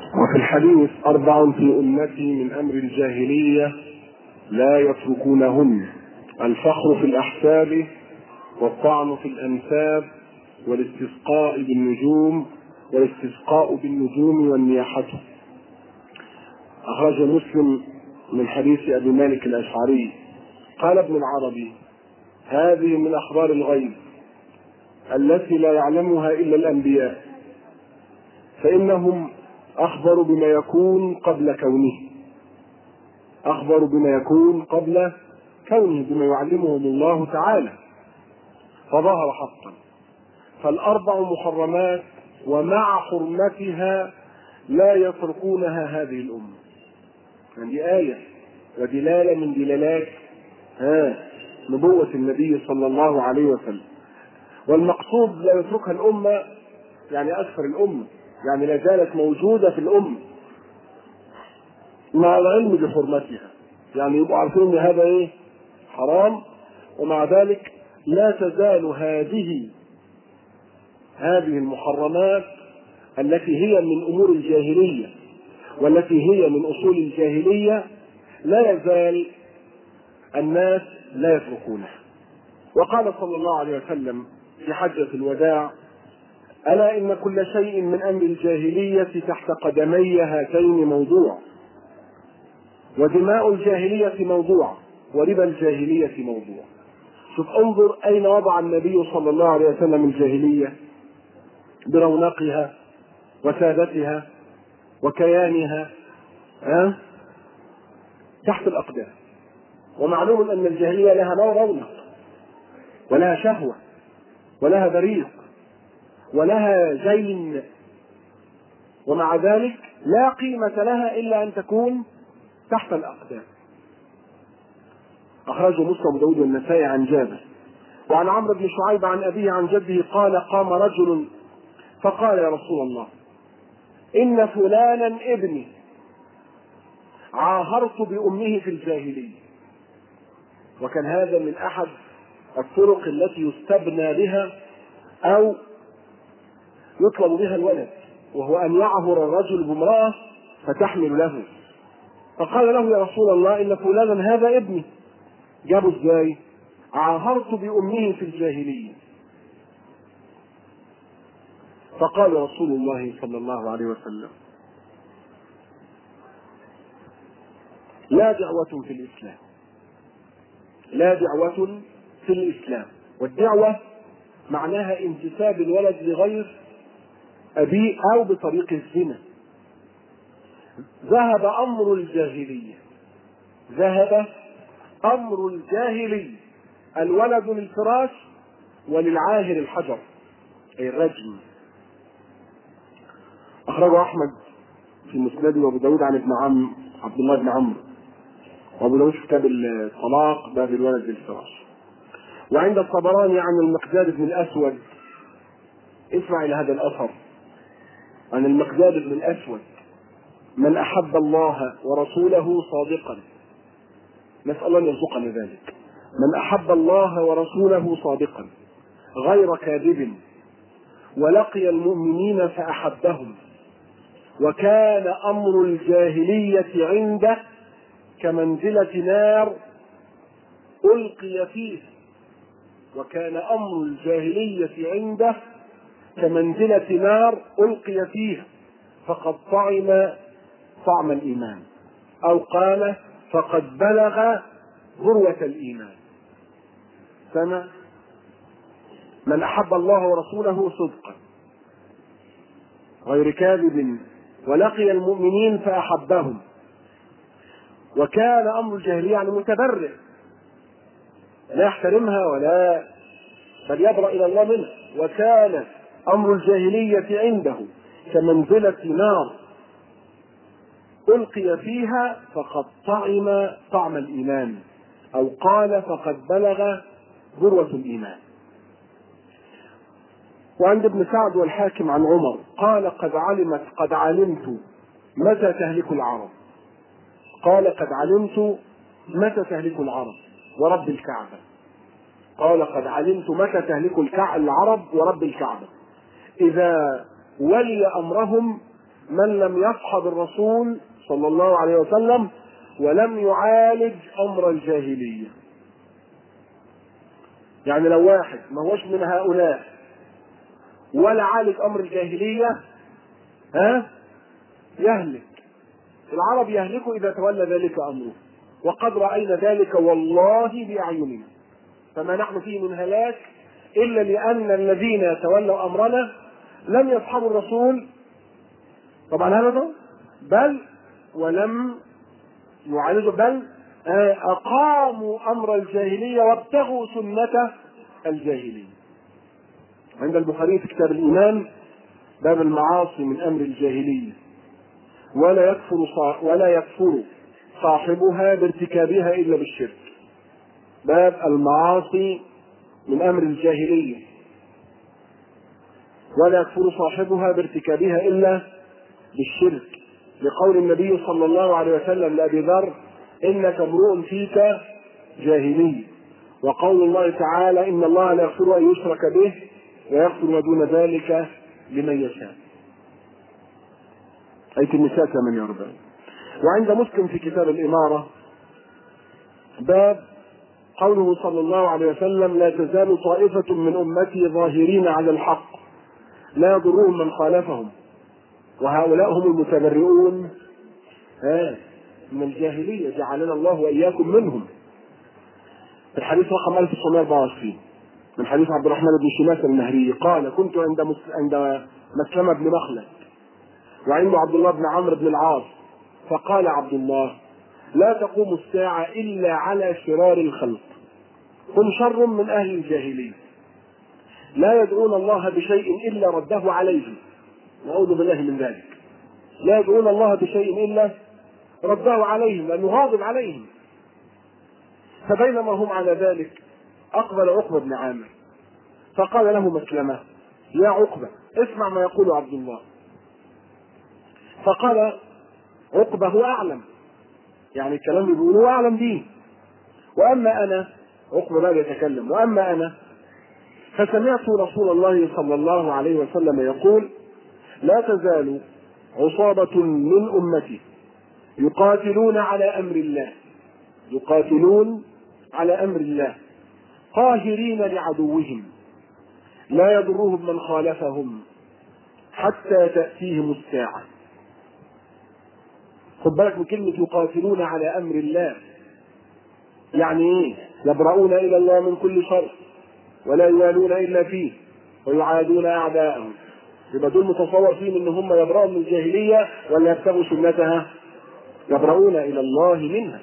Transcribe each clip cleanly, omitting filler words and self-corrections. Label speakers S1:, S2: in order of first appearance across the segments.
S1: وفي الحديث 4 في أمتي من أمر الجاهلية لا يتركونهن: الفخر في الأحساب، والطعن في الأنساب، والاستسقاء بالنجوم والنياحة. أخرج مسلم من حديث أبي مالك الأشعري قال ابن العربي: هذه من أخبار الغيب التي لا يعلمها إلا الأنبياء، فإنهم أخبروا بما يكون قبل كونه، بما يعلمهم الله تعالى، فظهر حقا. فالأربع محرمات ومع حرمتها لا يتركونها هذه الأمة. يعني آية ودلالة من دلالات نبوة النبي صلى الله عليه وسلم. والمقصود لا يتركها الأمة يعني أكثر الأمة، يعني لا زالت موجودة في الأمة مع العلم بحرمتها، يعني يبقوا عارفين ان هذا حرام، ومع ذلك لا تزال هذه المحرمات التي هي من أمور الجاهلية والتي هي من أصول الجاهلية لا يزال الناس لا يتركونها. وقال صلى الله عليه وسلم في حجة الوداع: ألا إن كل شيء من أمر الجاهلية تحت قدمي هاتين موضوع، ودماء الجاهلية موضوع، وربا الجاهلية موضوع. شوف، انظر أين وضع النبي صلى الله عليه وسلم الجاهلية برونقها وسادتها وكيانها، تحت الأقدام. ومعلوم أن الجاهلية لها رونق ولها شهوة ولها بريق ولها زين، ومع ذلك لا قيمة لها إلا أن تكون تحت الأقدام. أخرجه مسلم وداود والنسائي عن جابر. وعن عمرو بن شعيب عن أبيه عن جده قال: قام رجل فقال: يا رسول الله، إن فلانا ابني عاهرت بأمه في الجاهلية. وكان هذا من أحد الطرق التي يستبنى بها أو يطلب بها الولد، وهو أن يعهر الرجل بامرأة فتحمل له. فقال له: يا رسول الله، إن فلانا هذا ابني. جابوا ازاي؟ عاهرت بأمه في الجاهلية. فقال رسول الله صلى الله عليه وسلم: لا دعوة في الإسلام. والدعوة معناها انتساب الولد لغير أبيه أو بطريق الزنا. ذهب أمر الجاهلية، الولد للفراش وللعاهر الحجر، أي الرجم. أخرجه أحمد في مسنده، وأبو داود عن عبد الله بن عمرو، وأبو داود في كتاب الطلاق باب الولد للفراش. وعند الطبراني عن المقداد بن الأسود، اسمع إلى هذا الأثر عن المقداد بن الأسود: من أحب الله ورسوله صادقا، نسأل الله أن يرزقنا ذلك، من أحب الله ورسوله صادقا غير كاذب، ولقي المؤمنين فأحبهم، وكان أمر الجاهلية عنده كمنزلة نار ألقي فيها، فقد طعم الإيمان، أو قال فقد بلغ ذروة الإيمان. سمع: من أحب الله ورسوله صدقا غير كاذب، ولقي المؤمنين فأحبهم، وكان أمر الجاهلية يعني متبرئ، لا يحترمها ولا بل يبرأ إلى الله منها. وكان أمر الجاهلية عنده كمنزلة نار ألقي فيها، فقد طعم الإيمان، أو قال فقد بلغ ذروة الإيمان. وعند ابن سعد والحاكم عن عمر قال: قد علمت متى تهلك العرب. ورب الكعبة. قال: قد علمت متى تهلك العرب ورب الكعبة، إذا ولي أمرهم من لم يصحب الرسول صلى الله عليه وسلم ولم يعالج أمر الجاهلية. يعني لو واحد ما هوش من هؤلاء ولا عالج أمر الجاهلية يهلك. العرب يهلكوا إذا تولى ذلك أمره، وقد رأينا ذلك والله بأعيننا. فما نحن فيه من هلاك إلا لأن الذين تولوا أمرنا لم يصحبوا الرسول طبعا هذا، بل ولم يعالجوا، بل أقاموا أمر الجاهلية وابتغوا سنة الجاهلية. عند البخاري في كتاب الإيمان باب المعاصي من أمر الجاهلية ولا يكفر صاحبها بارتكابها إلا بالشرك. باب المعاصي من أمر الجاهلية ولا يكفر صاحبها بارتكابها إلا بالشرك، لقول النبي صلى الله عليه وسلم لأبي ذر: إنك امرؤ فيك جاهلي. وقول الله تعالى: إن الله لا يغفر أن يشرك به ويغفر ما دون ذلك لمن يشاء. آية النساء 48. وعند مسلم في كتاب الإمارة باب قوله صلى الله عليه وسلم: لا تزال طائفة من أمتي ظاهرين على الحق لا يضرهم من خالفهم وهؤلاء هم المتبرئون من الجاهلية، جعلنا الله وإياكم منهم. الحديث رقم 1924 من حديث عبد الرحمن بن شماس النهري قال: كنت عند مسلمة بن مخلد وعنده عبد الله بن عمرو بن العاص، فقال عبد الله: لا تقوم الساعة إلا على شرار الخلق، هم شر من أهل الجاهلية، لا يدعون الله بشيء إلا رده عليهم، نعوذ بالله من ذلك. لا يدعون الله بشيء إلا رده عليهم لأنه غاضب عليهم. فبينما هم على ذلك أقبل عقبة بن عامر فقال له مسلمة: يا عقبة اسمع ما يقول عبد الله. فقال عقبة: هو أعلم، يعني الكلام اللي بيقوله أعلم به، وأما أنا، عقبة بقى يتكلم، وأما أنا فسمعت رسول الله صلى الله عليه وسلم يقول: لا تزال عصابة من أمتي يقاتلون على أمر الله، يقاتلون على أمر الله قاهرين لعدوهم لا يضرهم من خالفهم حتى تأتيهم الساعة. خد بالك من كلمة يقاتلون على أمر الله، يعني إيه؟ يبرؤون إلى الله من كل شر ولا يوالون إلا فيه ويعادون أعداءهم. يبقى دول متصور فيهم إن هم يبرؤوا من الجاهلية ولا يبتغوا سنتها؟ يبرؤون إلى الله منها.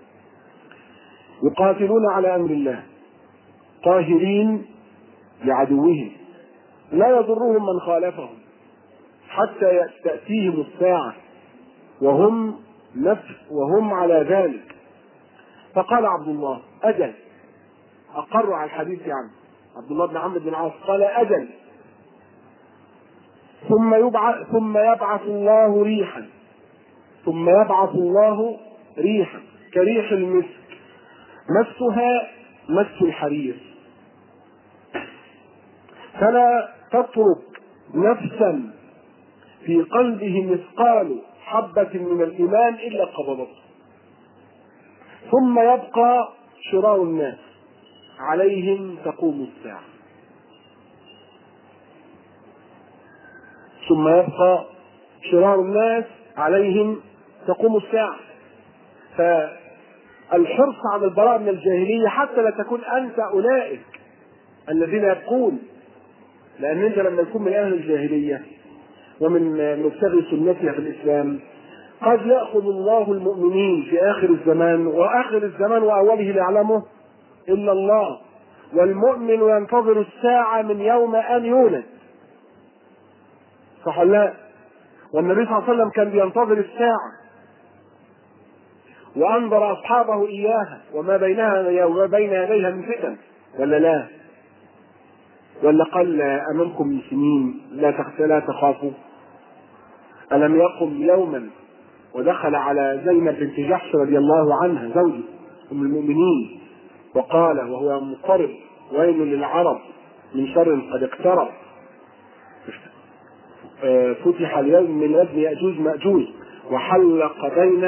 S1: يقاتلون على أمر الله قاهرين لعدوهم لا يضرهم من خالفهم حتى تأتيهم الساعة وهم على ذلك. فقال عبد الله: أجل. أقر على الحديث يعني عبد الله بن عمرو بن العاص قال: أجل. ثم يبعث الله ريحا كريح المسك مسها مس الحرير، فلا تترك نفسا في قلبه مثقال حبة من الإيمان إلا قبضته، ثم يبقى شرار الناس عليهم تقوم الساعة. ثم يبقى شرار الناس عليهم تقوم الساعة. فالحرص على البراءة من الجاهلية حتى لا تكون أنت أولئك الذين يبقون، لأن أنت لما تكون من أهل الجاهلية ومن مبتغي سنتها في الإسلام قد يأخذ الله المؤمنين في آخر الزمان، وآخر الزمان وأوله لا يعلمه إلا الله، والمؤمن ينتظر الساعة من يوم أن يولد، صح لا؟ والنبي صلى الله عليه وسلم كان بينتظر الساعة وأنظر أصحابه إياها وما بينها وما بين يديها من فتن، ولا لا؟ ولا قال: أمامكم سنين لا تخافوا؟ ألم يقم يوما ودخل على زينب بنت جحش رضي الله عنها زوجة أم المؤمنين وقال وهو مضطرب: ويل للعرب من شر قد اقترب. فتح اليوم من ابن يأجوج مأجوج وحلق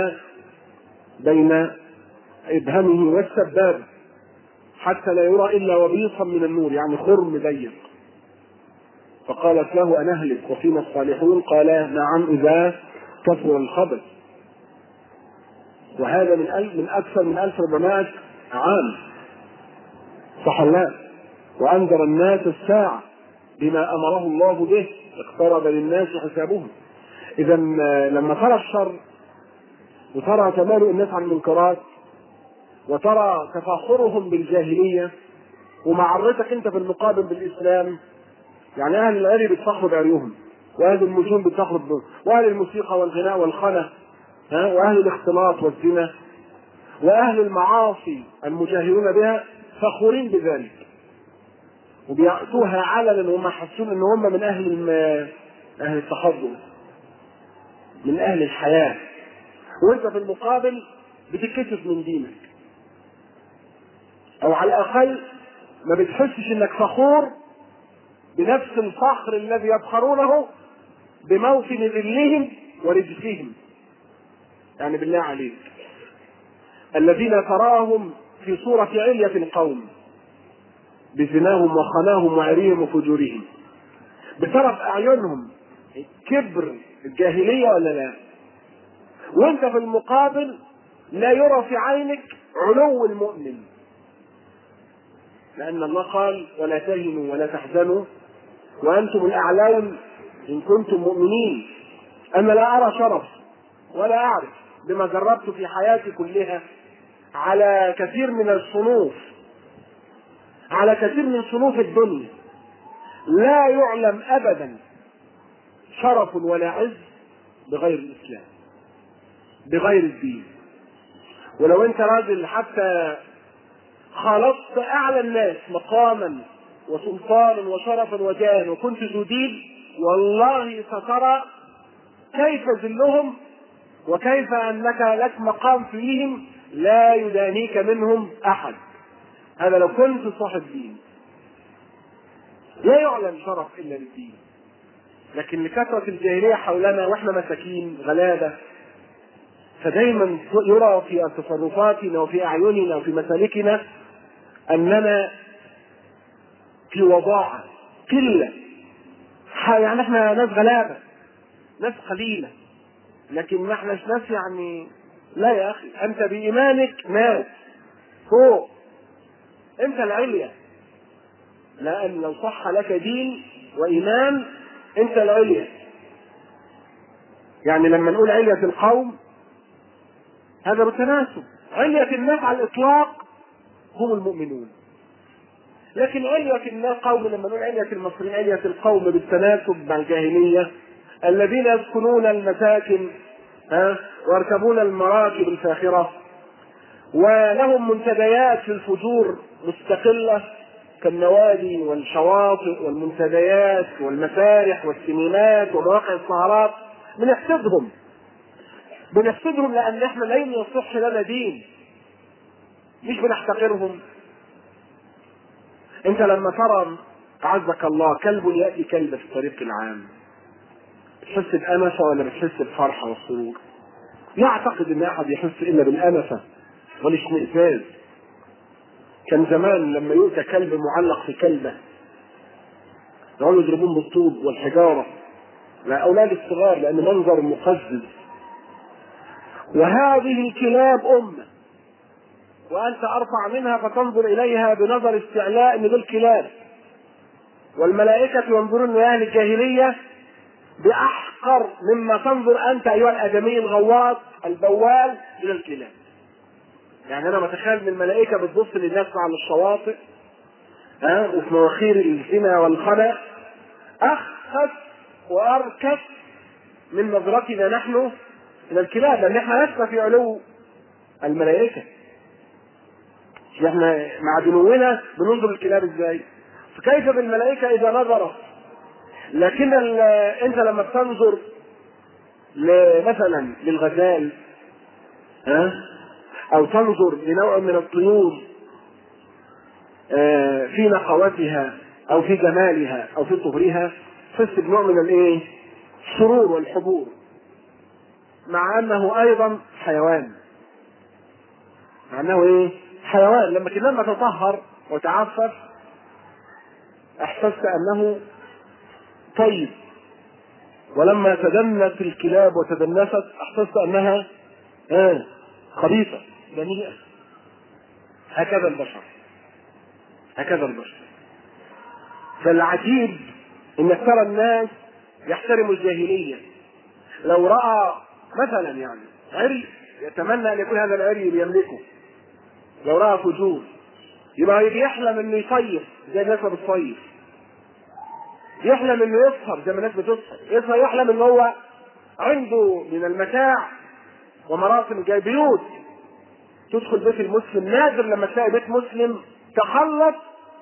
S1: بين إبهامه والسبابة حتى لا يرى إلا وبيصا من النور، يعني خرم ضيق. فقالت له: أنهلك وفينا الصالحون؟ قال: نعم إذا كثر الخبث. وهذا من أكثر من 1400 عام. صح الله. وأنذر الناس الساعة بما أمره الله به، اقترب للناس حسابهم. إذا لما ترى الشر وترى تمالؤ الناس عن المنكرات وترى تفاخرهم بالجاهلية ومعرتك أنت في المقابل بالإسلام، يعني أهل العري بيتفخروا بعريهم، وأهل النجوم بيتفخروا بهم، وأهل الموسيقى والغناء والخنا، وأهل الاختلاط والزنا، وأهل المعاصي المجاهرون بها فخورين بذلك وبيأتوها علنا وهم حاسين ان هم من اهل التحضر، من اهل الحياة، وانت في المقابل بتتكسف من دينك، او على الاقل ما بتحسش انك فخور بنفس الفخر الذي يفخرونه بموطن ذلهم ورجسهم. يعني بالله عليك، الذين تراهم في صورة علية القوم بزناهم وخناهم وعريهم وفجورهم، بترى في اعينهم كبر الجاهلية ولا لا؟ وانت في المقابل لا يرى في عينك علو المؤمن، لان الله قال: ولا تهنوا ولا تحزنوا وانتم الاعلون ان كنتم مؤمنين. انا لا ارى شرف ولا اعرف بما جربت في حياتي كلها على كثير من الصنوف، على كثير من صنوف الدنيا، لا يعلم ابدا شرف ولا عز بغير الاسلام، بغير الدين. ولو انت راجل حتى خالطت اعلى الناس مقاما وسلطانا وشرفا وجاها وكنت ذو دين، والله سترى كيف ذلهم وكيف انك لك مقام فيهم لا يدانيك منهم احد. هذا لو كنت صاحب دين. لا يعلم شرف الا بالدين، لكن لكثرة الجاهلية حولنا واحنا مساكين غلابة، فدايما يرى في تصرفاتنا وفي اعيننا وفي مسالكنا اننا في وضاعة قلة، يعني احنا ناس غلابة، ناس قليلة، لكن ما احناش ناس يعني. لا يا اخي، انت بايمانك ناس فوق، انت العليا، لان لو صح لك دين وايمان انت العليا. يعني لما نقول علية القوم هذا بالتناسب، علية الناس على الاطلاق هم المؤمنون، لكن علية الناس قوم، لما نقول علية المصريين علية القوم بالتناسب مع الجاهلية الذين يسكنون المساكن ويركبون المراكب الفاخرة ولهم منتديات في الفجور مستقلة كالنوادي والشواطئ والمنتديات والمسارح والسينمات ومواقع السهرات. بنحسدهم لأن احنا لن يصح لنا دين، مش بنحتقرهم. انت لما ترى أعزك الله كلب يأتي كلب في الطريق العام، بتحس بأنفة ولا بتحس بفرحة والسرور؟ لا أعتقد أن أحد يحس إلا بالأنفة والاشمئزاز. كان زمان لما يؤتى كلب معلق في كلبة يقعدوا يضربون بالطوب والحجارة لأولاد الصغار لأن منظر مقزز. وهذه الكلاب أمة، وأنت أرفع منها فتنظر إليها بنظر استعلاء من الكلاب، والملائكة ينظرون لأهل الجاهلية بأحقر مما تنظر أنت أيها الآدمي الغواص البوال إلى الكلاب. يعني أنا متخيل من الملائكة بتبص للناس على الشواطئ وفي مواخير الزنا والخنا أخف وأركف من نظرتنا نحن إلى الكلاب، لأن احنا لسنا في علو الملائكة. احنا مع دنونا بننظر الكلاب ازاي؟ فكيف بالملائكة إذا نظرت؟ لكن انت لما بتنظر مثلا للغزال او تنظر لنوع من الطيور في نقوتها او في جمالها او في طهرها، تحس بنوع من السرور والحبور، مع انه ايضا حيوان، مع انه ايه؟ حيوان. لما تطهر وتعفف احسست انه طيب، ولما تدنت الكلاب وتدنست احسست انها خبيثة دنيئة. هكذا البشر، هكذا البشر. فالعجيب انك ترى الناس يحترموا الجاهلية. لو رأى مثلا يعني عري يتمنى ان يكون هذا العري بيملكه، لو رأى فجور يبقى بيحلم انه يصيف زي الناس ما بتصيف، يحلم انه يسهر زي ما الناس بتسهر، يحلم ان هو عنده من المتاع ومراسم جاي بيوت. تدخل بيت المسلم نادر لما تلاقي بيت مسلم تخلص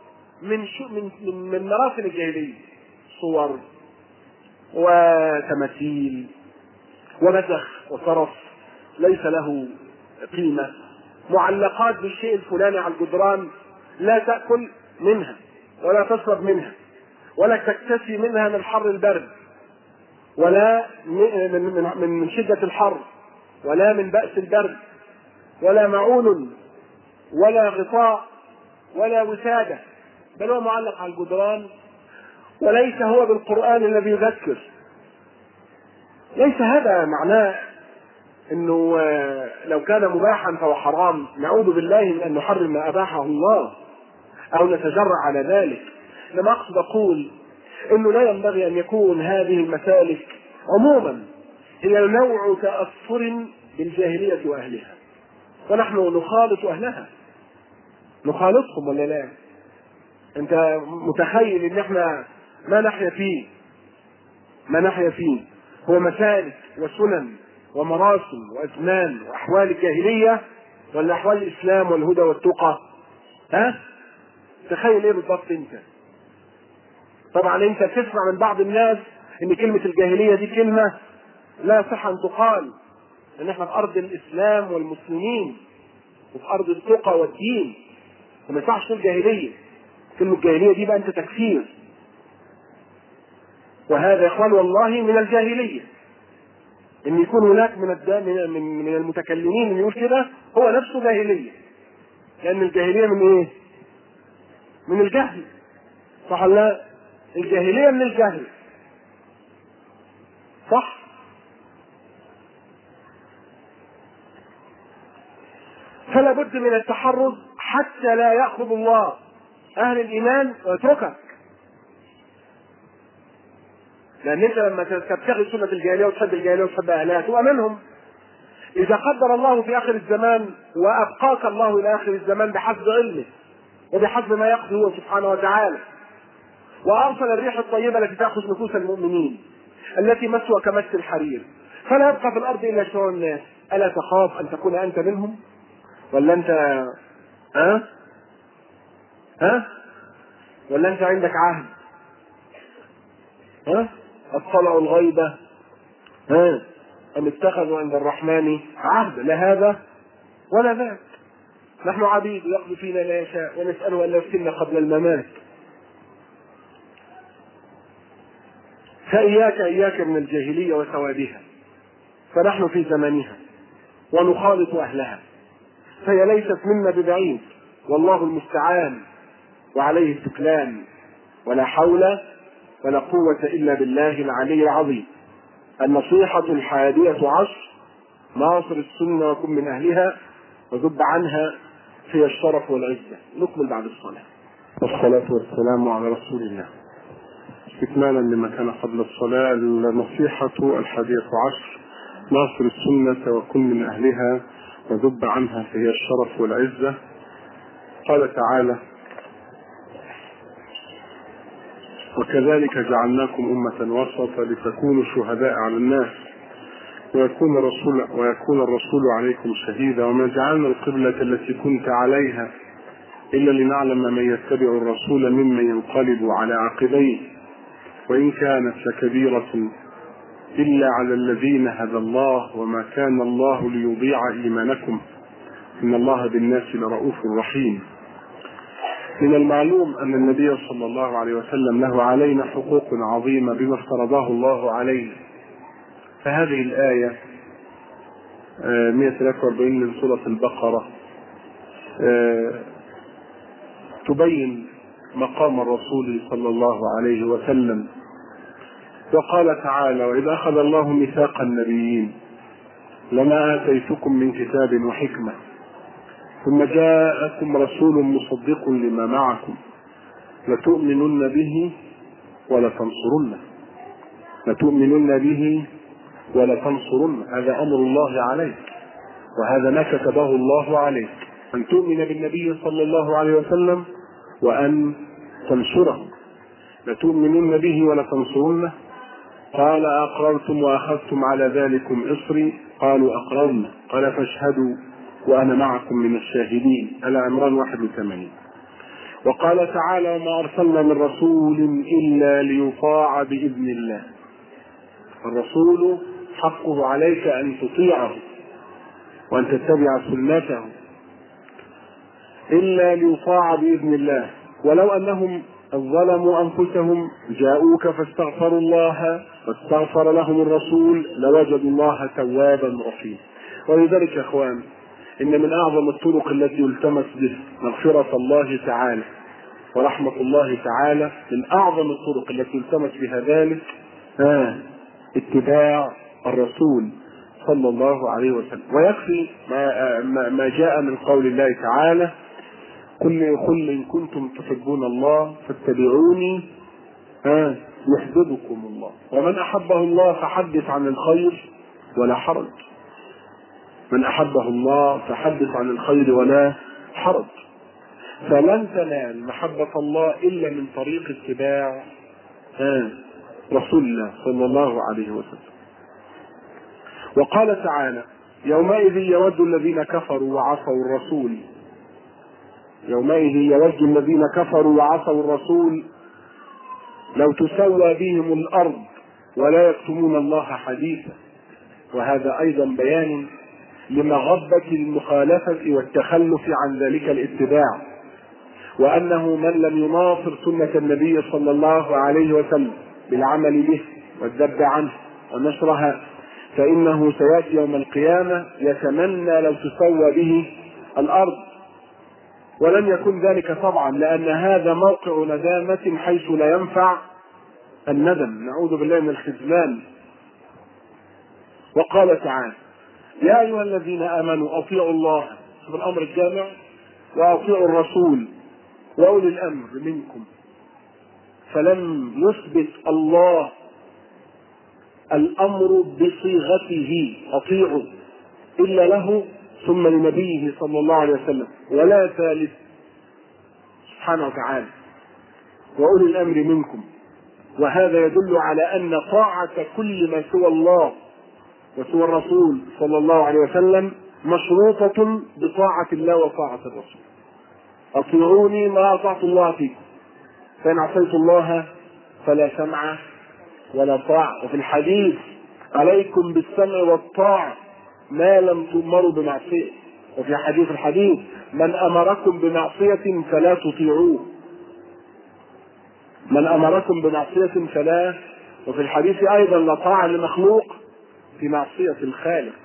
S1: من مراسم الجاهلية، صور وتماثيل ومسخ وصرف ليس له قيمة، معلقات بالشيء الفلاني على الجدران لا تأكل منها ولا تشرب منها ولا تكتفي منها من حر البرد ولا من شدة الحر ولا من بأس البرد، ولا معون ولا غطاء ولا وسادة، بل هو معلق على الجدران. وليس هو بالقرآن الذي يذكر. ليس هذا معناه انه لو كان مباحا فهو حرام، نعوذ بالله من ان نحرم ما اباحه الله او نتجرأ على ذلك. لما اقصد اقول انه لا ينبغي ان يكون هذه المسالك عموما هي نوع تأثر بالجاهلية واهلها، ونحن نخالط اهلها، نخالطهم ولا لا؟ انت متخيل ان احنا ما نحيا فيه هو مسالك وسنن ومراسم وازمان واحوال الجاهلية ولا احوال الاسلام والهدى والتقى؟ تخيل ايه بالضبط انت؟ طبعا انت تسمع من بعض الناس ان كلمة الجاهلية دي كلمة لا صح ان تقال، ان احنا في ارض الاسلام والمسلمين وفي ارض التقى والدين، وما يصحش تقول جاهلية. كلمة جاهلية دي بقى انت تكفير، وهذا يا اخوان والله من الجاهلية. ان يكون هناك من المتكلمين اللي يقول كده هو نفسه جاهلية، لان الجاهلية من ايه؟ من الجهل، صح ولا لا؟ الجاهلية من الجهل، صح؟ فلا بد من التحرز حتى لا يأخذ الله اهل الايمان ويتركك. لان انت لما تبتغي سنة الجاهلية وتحب الجاهلية وتحب اهلها تبقى منهم. اذا قدر الله في اخر الزمان وابقاك الله الى اخر الزمان بحسب علمه وبحسب ما يقضي هو سبحانه وتعالى، وارسل الريح الطيبة التي تأخذ نفوس المؤمنين التي مسوى كمس الحرير، فلا يبقى في الارض الا شرار الناس. الا تخاف ان تكون انت منهم؟ ولا انت ولا انت عندك عهد؟ اطلعوا الغيبة ام اتخذوا عند الرحمن عهد؟ لا هذا ولا ذاك. نحن عبيد يقضي فينا لا يشاء ونسأله ان لا يفتنا قبل الممات. فإياك من الجاهلية وسوادها، فنحن في زمانها ونخالط أهلها، فهي ليست منا ببعيد، والله المستعان وعليه التكلان، ولا حول ولا قوة إلا بالله العلي العظيم. النصيحة 11: ناصر السنة وكن من أهلها وذب عنها في الشرف والعزة. نكمل بعد الصلاة. والصلاة والسلام على رسول الله. استكمالا لما كان قبل الصلاة، النصيحة 11: ناصر السنة وكن من أهلها وذب عنها فهي الشرف والعزة. قال تعالى: وكذلك جعلناكم أمة وسطا لتكونوا شهداء على الناس ويكون الرسول عليكم شهيدا وما جعلنا القبلة التي كنت عليها إلا لنعلم من يتبع الرسول ممن ينقلب على عقبيه وإن كانت لكبيرة إلا على الذين هدى الله وما كان الله ليضيع إيمانكم إن الله بالناس لرؤوف رحيم. من المعلوم أن النبي صلى الله عليه وسلم له علينا حقوق عظيمة بما افترضه الله عليه فهذه الآية 143 من سورة البقرة تبين مقام الرسول صلى الله عليه وسلم. وقال تعالى: وإذ أخذ الله ميثاق النبيين لما آتيتكم من كتاب وحكمة ثم جاءكم رسول مصدق لما معكم لتؤمنن به ولتنصرنه. لتؤمنن به ولتنصرنه، هذا أمر الله عليك، وهذا ما كتبه الله عليك، أن تؤمن بالنبي صلى الله عليه وسلم وأن تنصره. لتؤمنن به ولتنصرنه. قال: أقررتم وأخذتم على ذلكم إصري؟ قالوا: أقررنا. قال: فاشهدوا وأنا معكم من الشاهدين. آل عمران 81. وقال تعالى: وما أرسلنا من رسول إلا ليطاع بإذن الله. الرسول حقه عليك أن تطيعه وأن تتبع سنته، إلا ليطاع بإذن الله. ولو أنهم ظلموا أنفسهم جاءوك فاستغفروا الله واستغفر لهم الرسول لوجدوا الله توابا رحيما. ولذلك يا إخوان، إن من أعظم الطرق التي يلتمس به مغفرة الله تعالى ورحمة الله تعالى، من أعظم الطرق التي يلتمس بها ذلك اتباع الرسول صلى الله عليه وسلم. ويكفي ما جاء من قول الله تعالى: قل إن كنتم تحبون الله فاتبعوني يحببكم الله. ومن أحبه الله فحدث عن الخير ولا حرج. من أحبه الله فحدث عن الخير ولا حرج. فلن تنال محبة الله إلا من طريق اتباع رسول الله صلى الله عليه وسلم. وقال تعالى: يومئذ يود الذين كفروا وعصوا الرسول. يومئذ يود الذين كفروا وعصوا الرسول لو تسوى بهم الأرض ولا يكتمون الله حديثا. وهذا أيضا بيان لمغبة المخالفة والتخلف عن ذلك الاتباع، وأنه من لم يناصر سنة النبي صلى الله عليه وسلم بالعمل به والذب عنه ونشرها فإنه سيأتي يوم القيامة يتمنى لو تسوى به الأرض. ولن يكون ذلك طبعا، لأن هذا موقع ندامة حيث لا ينفع الندم، نعوذ بالله من الخذلان. وقال تعالى: يا أيها الذين آمنوا أطيعوا الله، شوف الأمر الجامع، وأطيعوا الرسول وأولي الأمر منكم. فلم يثبت الله الأمر بصيغته أطيعوا إلا له ثم لنبيه صلى الله عليه وسلم، ولا ثالث سبحانه وتعالى، وأولي الأمر منكم. وهذا يدل على أن طاعة كل ما سوى الله وسوى الرسول صلى الله عليه وسلم مشروطة بطاعة الله وطاعة الرسول. أطيعوني ما أطعت الله فيكم، فإن عصيت الله فلا سمع ولا طاعة. وفي الحديث: عليكم بالسمع والطاعة ما لم تؤمروا بمعصية. وفي حديث الحديث: من أمركم بمعصية فلا تطيعوه. من أمركم بمعصية فلا. وفي الحديث أيضا: لا طاعة لمخلوق في معصية الخالق.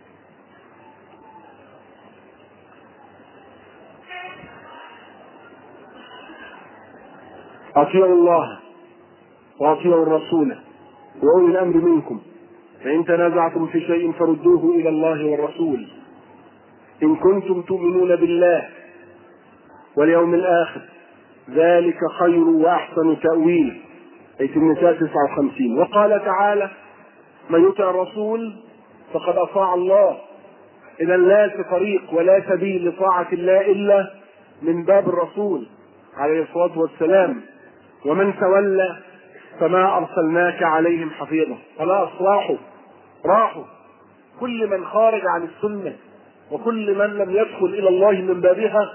S1: أطيعوا الله وأطيعوا الرسول وأولي الأمر منكم، فإن تنازعتم في شيء فردوه إلى الله والرسول إن كنتم تؤمنون بالله واليوم الآخر، ذلك خير وأحسن تأويل. آية النساء 59. وقال تعالى: من يطع الرسول فقد أطاع الله. إذا لا طريق ولا سبيل لطاعة الله إلا من باب الرسول عليه الصلاة والسلام. ومن تولى فما أرسلناك عليهم حفيظا. خلاص راحوا كل من خارج عن السنة وكل من لم يدخل إلى الله من بابها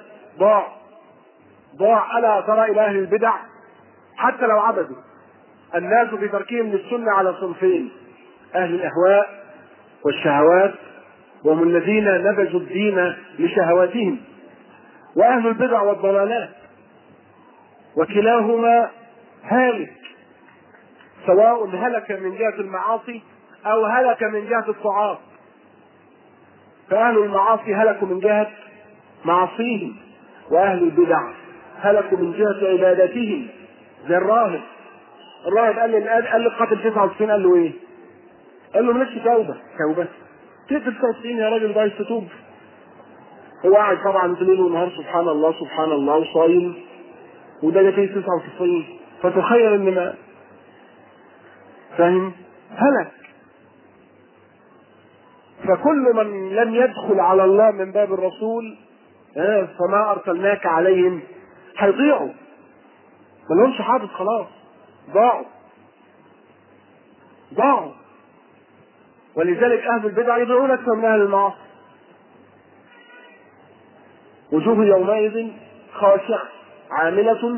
S1: ضاع. ألا ترى إلى أهل البدع حتى لو عبدوا الناس في تركهم للسنة على صنفين: أهل الأهواء والشهوات، وهم الذين نبذوا الدين لشهواتهم، وأهل البدع والضلالات، وكلاهما هالك، سواء هلك من جهة المعاصي أو هلك من جهة الطاعات. فأهل المعاصي هلكوا من جهة معاصيهم، وأهل البدع هلكوا من جهة عبادتهم. زي الراهب قال للقاتل 99 قال له إيه؟ قال له مالكش توبة تقتل 99 يا راجل، ده تتوب؟ هو قاعد طبعا ليل ونهار سبحان الله سبحان الله وصايم، وده فيه 99. فتخيل ان ما فاهم هلك. فكل من لم يدخل على الله من باب الرسول فما ارسلناك عليهم هيضيعوا، ما لهمش حافظ، خلاص ضاعوا. ولذلك اهل البدع يضيعون اكثر من اهل المعاصي. وجوه يومئذ خاشعة عاملة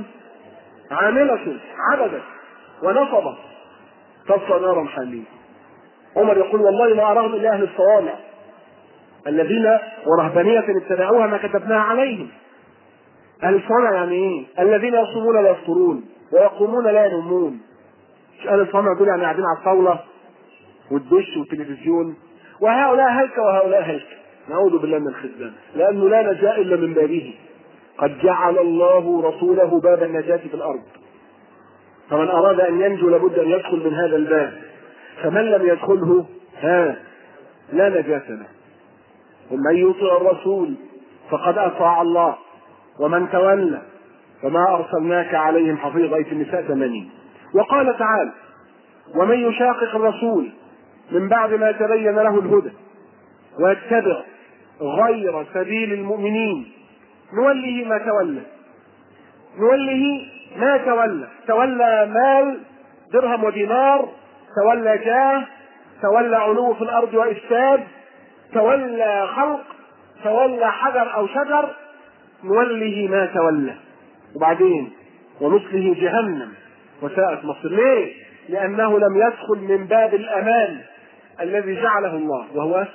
S1: عبدت ونصبت تصلى نارا حامية. عمر يقول والله ما أراهم إلا أهل الصوامع الذين ورهبانية ابتدعوها ما كتبناها عليهم. أهل الصوامع يعني إيه؟ الذين يصومون لا يفطرون ويقومون لا ينامون. مش أهل الصوامع دول يعني قاعدين على الطاولة والدش والتلفزيون. وهؤلاء هلك وهؤلاء هلك، نعوذ بالله من الخذلان، لأنه لا نجاة إلا من بابه. قد جعل الله رسوله باب النجاة في الأرض، فمن أراد أن ينجو لابد أن يدخل من هذا الباب، فمن لم يدخله لا نجاة له. ومن يطع الرسول فقد أطاع الله، ومن تولى فما أرسلناك عليهم حفيظا. في النساء 80. وقال تعالى ومن يشاقق الرسول من بعد ما تبين له الهدى ويتبع غير سبيل المؤمنين نوله ما تولى مال درهم ودينار، تولى جاه، تولى علو في الارض وافساد، تولى خلق، تولى حجر او شجر، نوله ما تولى. وبعدين ونصله جهنم وساءت مصير. ليه؟ لانه لم يدخل من باب الامان الذي جعله الله، وهو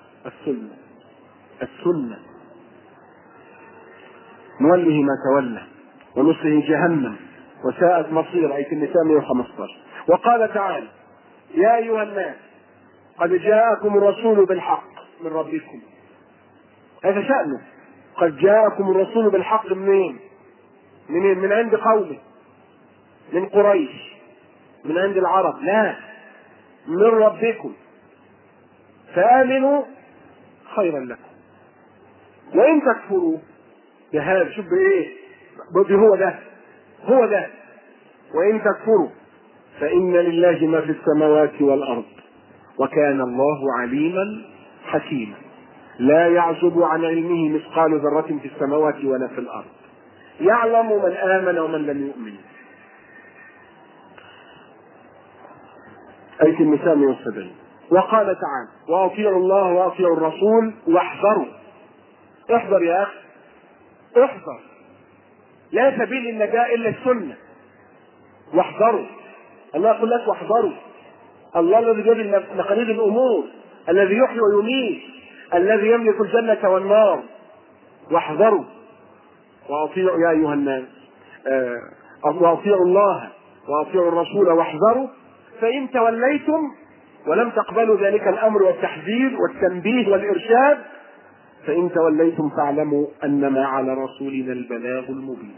S1: السنة. نوله ما تولى ونصله جهنم وساءت مصير، أي في النساء 115. وقال تعالى يا أيها الناس قد جاءكم الرسول بالحق من ربكم. هذا شأنه، قد جاءكم الرسول بالحق. منين؟ من عند قومه، من قريش، من عند العرب؟ لا، من ربكم، فآمنوا خيرا لكم وإن تكفروا بهذا. شوف ايه هو ده وإن تكفروا فإن لله ما في السماوات والأرض وكان الله عليما حكيما. لا يعزب عن علمه مثقال ذرة في السماوات ولا في الأرض. يعلم من آمن ومن لم يؤمن. أي في النساء 170. وقال تعالى وأطيعوا الله وأطيعوا الرسول واحذروا. احذر يا أخي، احذر، لا سبيل النجاة إلا السنة. واحذروا، الله يقول لك واحذروا. الله الذي بيد مقاليد الأمور، الذي يحيي ويميت، الذي يملك الجنة والنار. واحذروا وأطيعوا يا أيها الناس، وأطيعوا الله وأطيعوا الرسول واحذروا فإن توليتم ولم تقبلوا ذلك الأمر والتحذير والتنبيه والإرشاد، فإن توليتم فاعلموا أنما على رسولنا البلاغ المبين.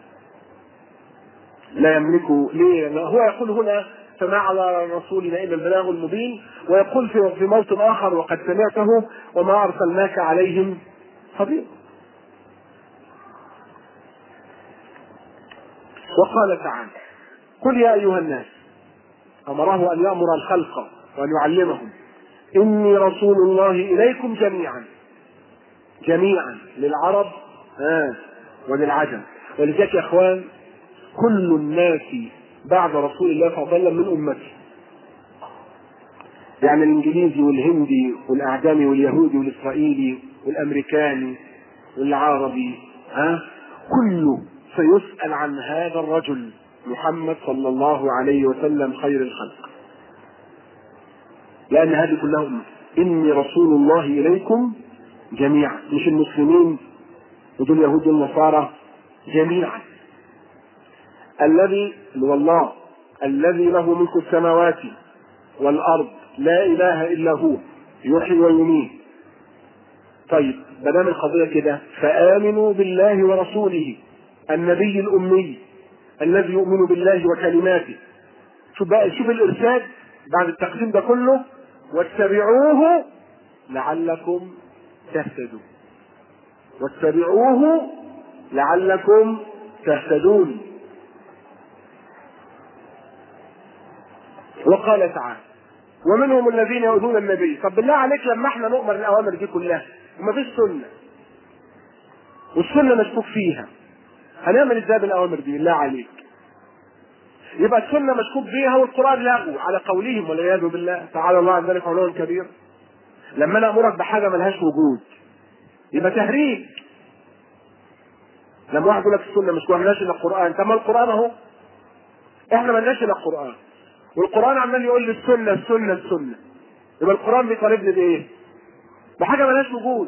S1: لا يملكه. ليه؟ هو يقول هنا فما على رسولنا إلا البلاغ المبين، ويقول في موطن آخر وقد سمعته وما أرسلناك عليهم حفيظا. وقال تعالى قل يا أيها الناس، أمره أن يأمر الخلق وأن يعلمهم إني رسول الله إليكم جميعا للعرب وللعجم. ولذلك يا اخوان كل الناس بعد رسول الله صلى الله عليه وسلم من امته، يعني الانجليزي والهندي والاعجمي واليهودي والاسرائيلي والامريكاني والعربي كله سيسأل عن هذا الرجل محمد صلى الله عليه وسلم خير الخلق، لأن هذه كلها أمة. إني رسول الله إليكم جميعا، مش المسلمين ودول يهود والنصارى، جميعا. الذي هو الله الذي له ملك السماوات والأرض لا اله الا هو يحيي ويميت. طيب ما دام القضيه كده فامنوا بالله ورسوله النبي الامي الذي يؤمن بالله وكلماته. شوف بقى، شوف الارشاد بعد التقسيم ده كله، واتبعوه لعلكم تهتدون. واتبعوه لعلكم تهتدون. وقال تعالى ومنهم الذين يؤذون النبي. طب بالله عليك لما احنا نؤمر الاوامر دي كلها ومفيش سنه والسنه مشكوك فيها، هنعمل ازاي بالاوامر دي بالله عليك؟ يبقى السنه مشكوك فيها والقران لغو على قولهم والعياذ بالله تعالى الله عن ذلك علوا كبير. لما انا امرك بحاجه ملهاش وجود يبقى تهريج. لما واحد يقول لك السنه مشكوك ملهاش الا القران، طب ما القران اهو، احنا ملناش الا القران والقران عمال يقول لي السنه السنه السنه، يبقى القران بيطالبني بايه؟ بحاجه ملهاش وجود.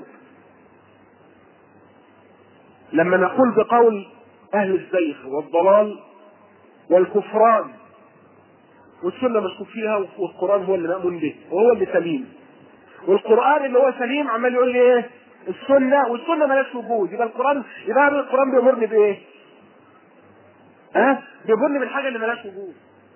S1: لما نقول بقول اهل الزيغ والضلال والكفران والسنه مشكوك فيها والقران هو اللي مامون به وهو اللي سليم، والقران اللي هو سليم عمال يقول لي ايه؟ السنه، والسنه ملهاش وجود، يبقى القران بيامرني بايه؟ بيامرني بالحاجه اللي ملهاش وجود.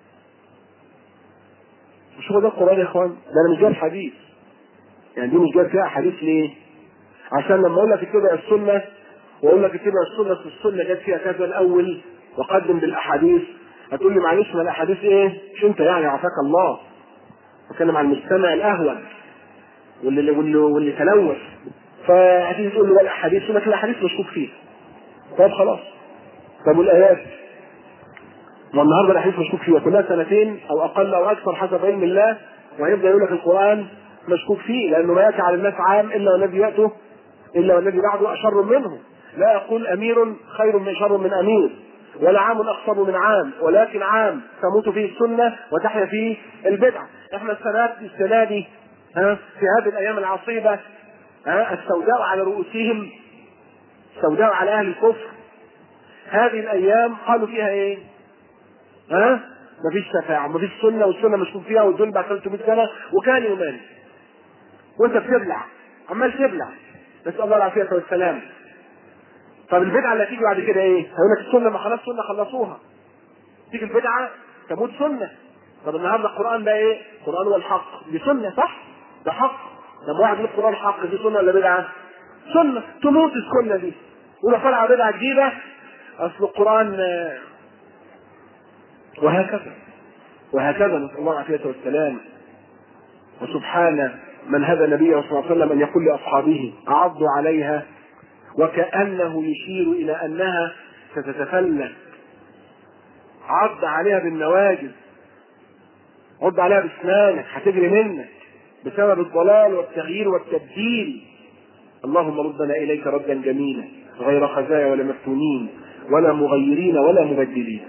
S1: مش هو ده القران يا اخوان؟ ده انا مش جايب حديث، يعني دي مش جايب فيها حديث ليه؟ عشان لما اقول لك اتبع السنه واقول لك اتبع السنه جت فيها كذا الاول وقدم بالاحاديث، هتقول لي معلش ما الاحاديث ايه؟ مش انت يعني عافاك الله، بتكلم عن المستمع الاهون واللي تلوث، فهتيجي تقول لي بقى الاحاديث، يقول لك الاحاديث مشكوك فيها. طب خلاص، طب والايات؟ ما النهارده الاحاديث مشكوك فيها كلها سنتين او اقل او اكثر حسب علم الله، وهيبدا يقول لك القران مشكوك فيه لانه ما ياتي على الناس عام الا والذي بعده اشر منه. لا يقول امير خير من شر من امير، ولا عام اخصب من عام، ولكن عام تموت فيه السنه وتحيا فيه البدعه. احنا السنه دي في هذه الايام العصيبه السوداء على رؤوسهم، سوداء على اهل الكفر، هذه الايام قالوا فيها ايه؟ مفيش شفاعه، مفيش سنه، والسنه مشكوك فيها، والدول بعد 300 سنه وكان يومان، وانت بتبلع عمال تبلع، نسال الله العافيه والسلام. طب البدعه اللي هتيجي بعد كده ايه؟ هيقول لك السنه ما خلاص سنه خلصوها، تيجي البدعه تموت سنه. طب النهارده القران ده ايه؟ القران هو الحق، دي سنه صح؟ ده حق. لما واحد يقول القران حق، دي سنه ولا بدعه؟ سنه، تموت السنه دي ولا طالعه بدعه جديده، اصل القران وهكذا نسال الله العافيه والسلام. وسبحان من هدى نبيه صلى الله عليه وسلم ان يقول لاصحابه اعضوا عليها، وكانه يشير الى انها ستتفلت. عض عليها بالنواجذ، عض عليها باسنانك، هتجري منك بسبب الضلال والتغيير والتبديل. اللهم ردنا اليك ردا جميلا غير خزايا ولا مفتونين ولا مغيرين ولا مبدلين.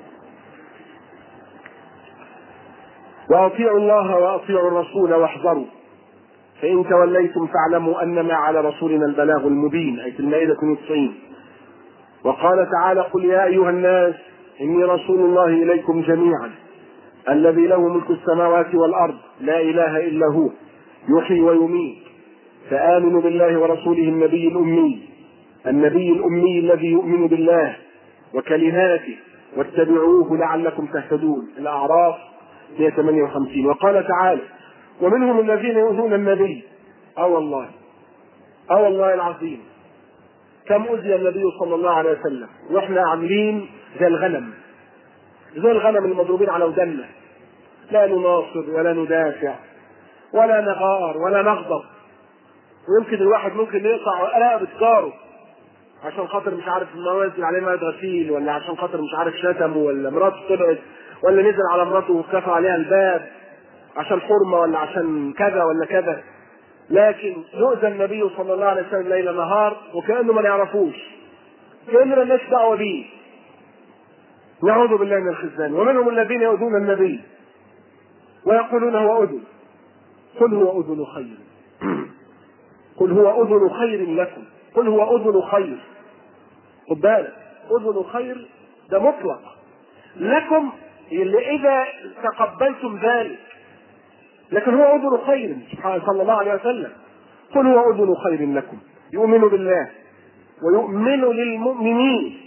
S1: واطيعوا الله واطيعوا الرسول واحذروا فان توليتم فاعلموا انما على رسولنا البلاغ المبين، اي في المائده 92. وقال تعالى قل يا ايها الناس اني رسول الله اليكم جميعا الذي له ملك السماوات والارض لا اله الا هو يحيي ويميت فامنوا بالله ورسوله النبي الامي الذي يؤمن بالله وكلماته واتبعوه لعلكم تهتدون. الاعراف 158. وقال تعالى ومنهم الذين يؤذون النبي. والله العظيم كم أذي النبي صلى الله عليه وسلم واحنا عاملين زي الغنم المضروبين على ودنا، لا نناصر ولا ندافع ولا نغار ولا نغضب. ويمكن الواحد ممكن يقطع رقبة جاره عشان خاطر مش عارف الموازن عليه ماء غسيل، ولا عشان خاطر مش عارف شتمه، ولا مراته طلعت، ولا نزل على مراته وكفى عليها الباب عشان حرمة، ولا عشان كذا ولا كذا. لكن يؤذى النبي صلى الله عليه وسلم ليل نهار وكأنه ما نعرفوش، كأننا مالناش دعوة بيه. نعوذ بالله من الخزلان. ومنهم الذين يؤذون النبي ويقولون هو أذن، قل هو أذن خير قل هو أذن خير لكم، قل هو أذن خير. خد بالك، أذن خير ده مطلق لكم اللي إذا تقبلتم ذلك لكن هو أذن خير صلى الله عليه وسلم. قل هو أذن خير لكم يؤمن بالله ويؤمن للمؤمنين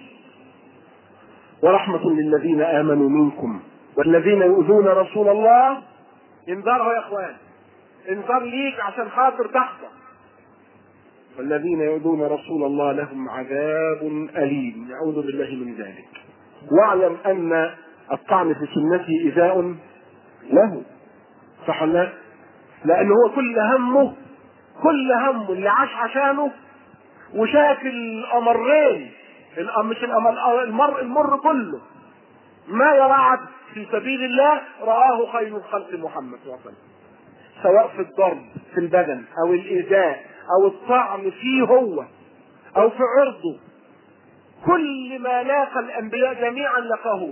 S1: ورحمة للذين آمنوا منكم والذين يؤذون رسول الله. انذار يا اخوان، انذار ليك عشان خاطر تحفظ. والذين يؤذون رسول الله لهم عذاب أليم، نعوذ بالله من ذلك. واعلم أن الطعن في سنته إيذاء له، صح ولا لا؟ لأنه هو كل همه اللي عاش عشانه وشاف الأمرين، مش المر كله. ما يرى عبد في سبيل الله رآه خير الخلق محمد صلى الله عليه وسلم، سواء في الضرب في البدن أو الإيذاء أو الطعن فيه هو أو في عرضه. كل ما لاقى الأنبياء جميعا لقاه هو.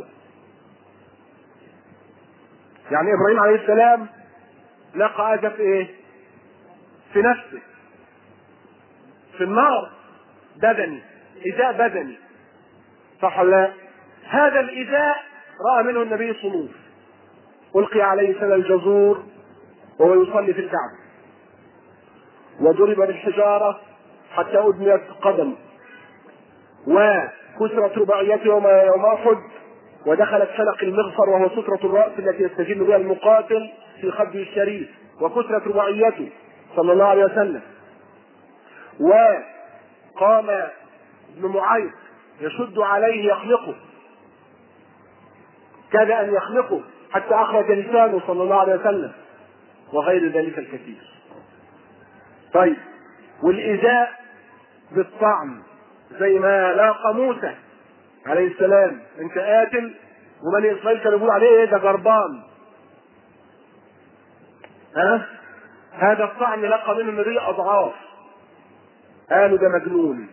S1: يعني إبراهيم عليه السلام لقى أذى في إيه؟ في نفسه، في النار، بدني، إيذاء بدني، صح ولا لا؟ هذا الإيذاء رأى منه النبي صنوف، ألقي عليه سل الجزور وهو يصلي في الكعبة، وضرب بالحجارة حتى أدميت قدم، وكسرت رباعيته يوم أحد، ودخلت حلق المغفر وهو سترة الرأس التي يستجل بها المقاتل في خده الشريف، وكسرت رباعيته صلى الله عليه وسلم. وقام ابن معيط يشد عليه يخلقه، كاد أن يخلقه حتى أخرج لسانه صلى الله عليه وسلم، وغير ذلك الكثير. طيب، والإيذاء بالطعن زي ما لاقى موسى عليه السلام، انت قاتل، وبني إسرائيل كانوا يقولوا عليه ايه ده جربان. هذا الطعن لقى منه النبي أضعاف، قالوا ده مجنون،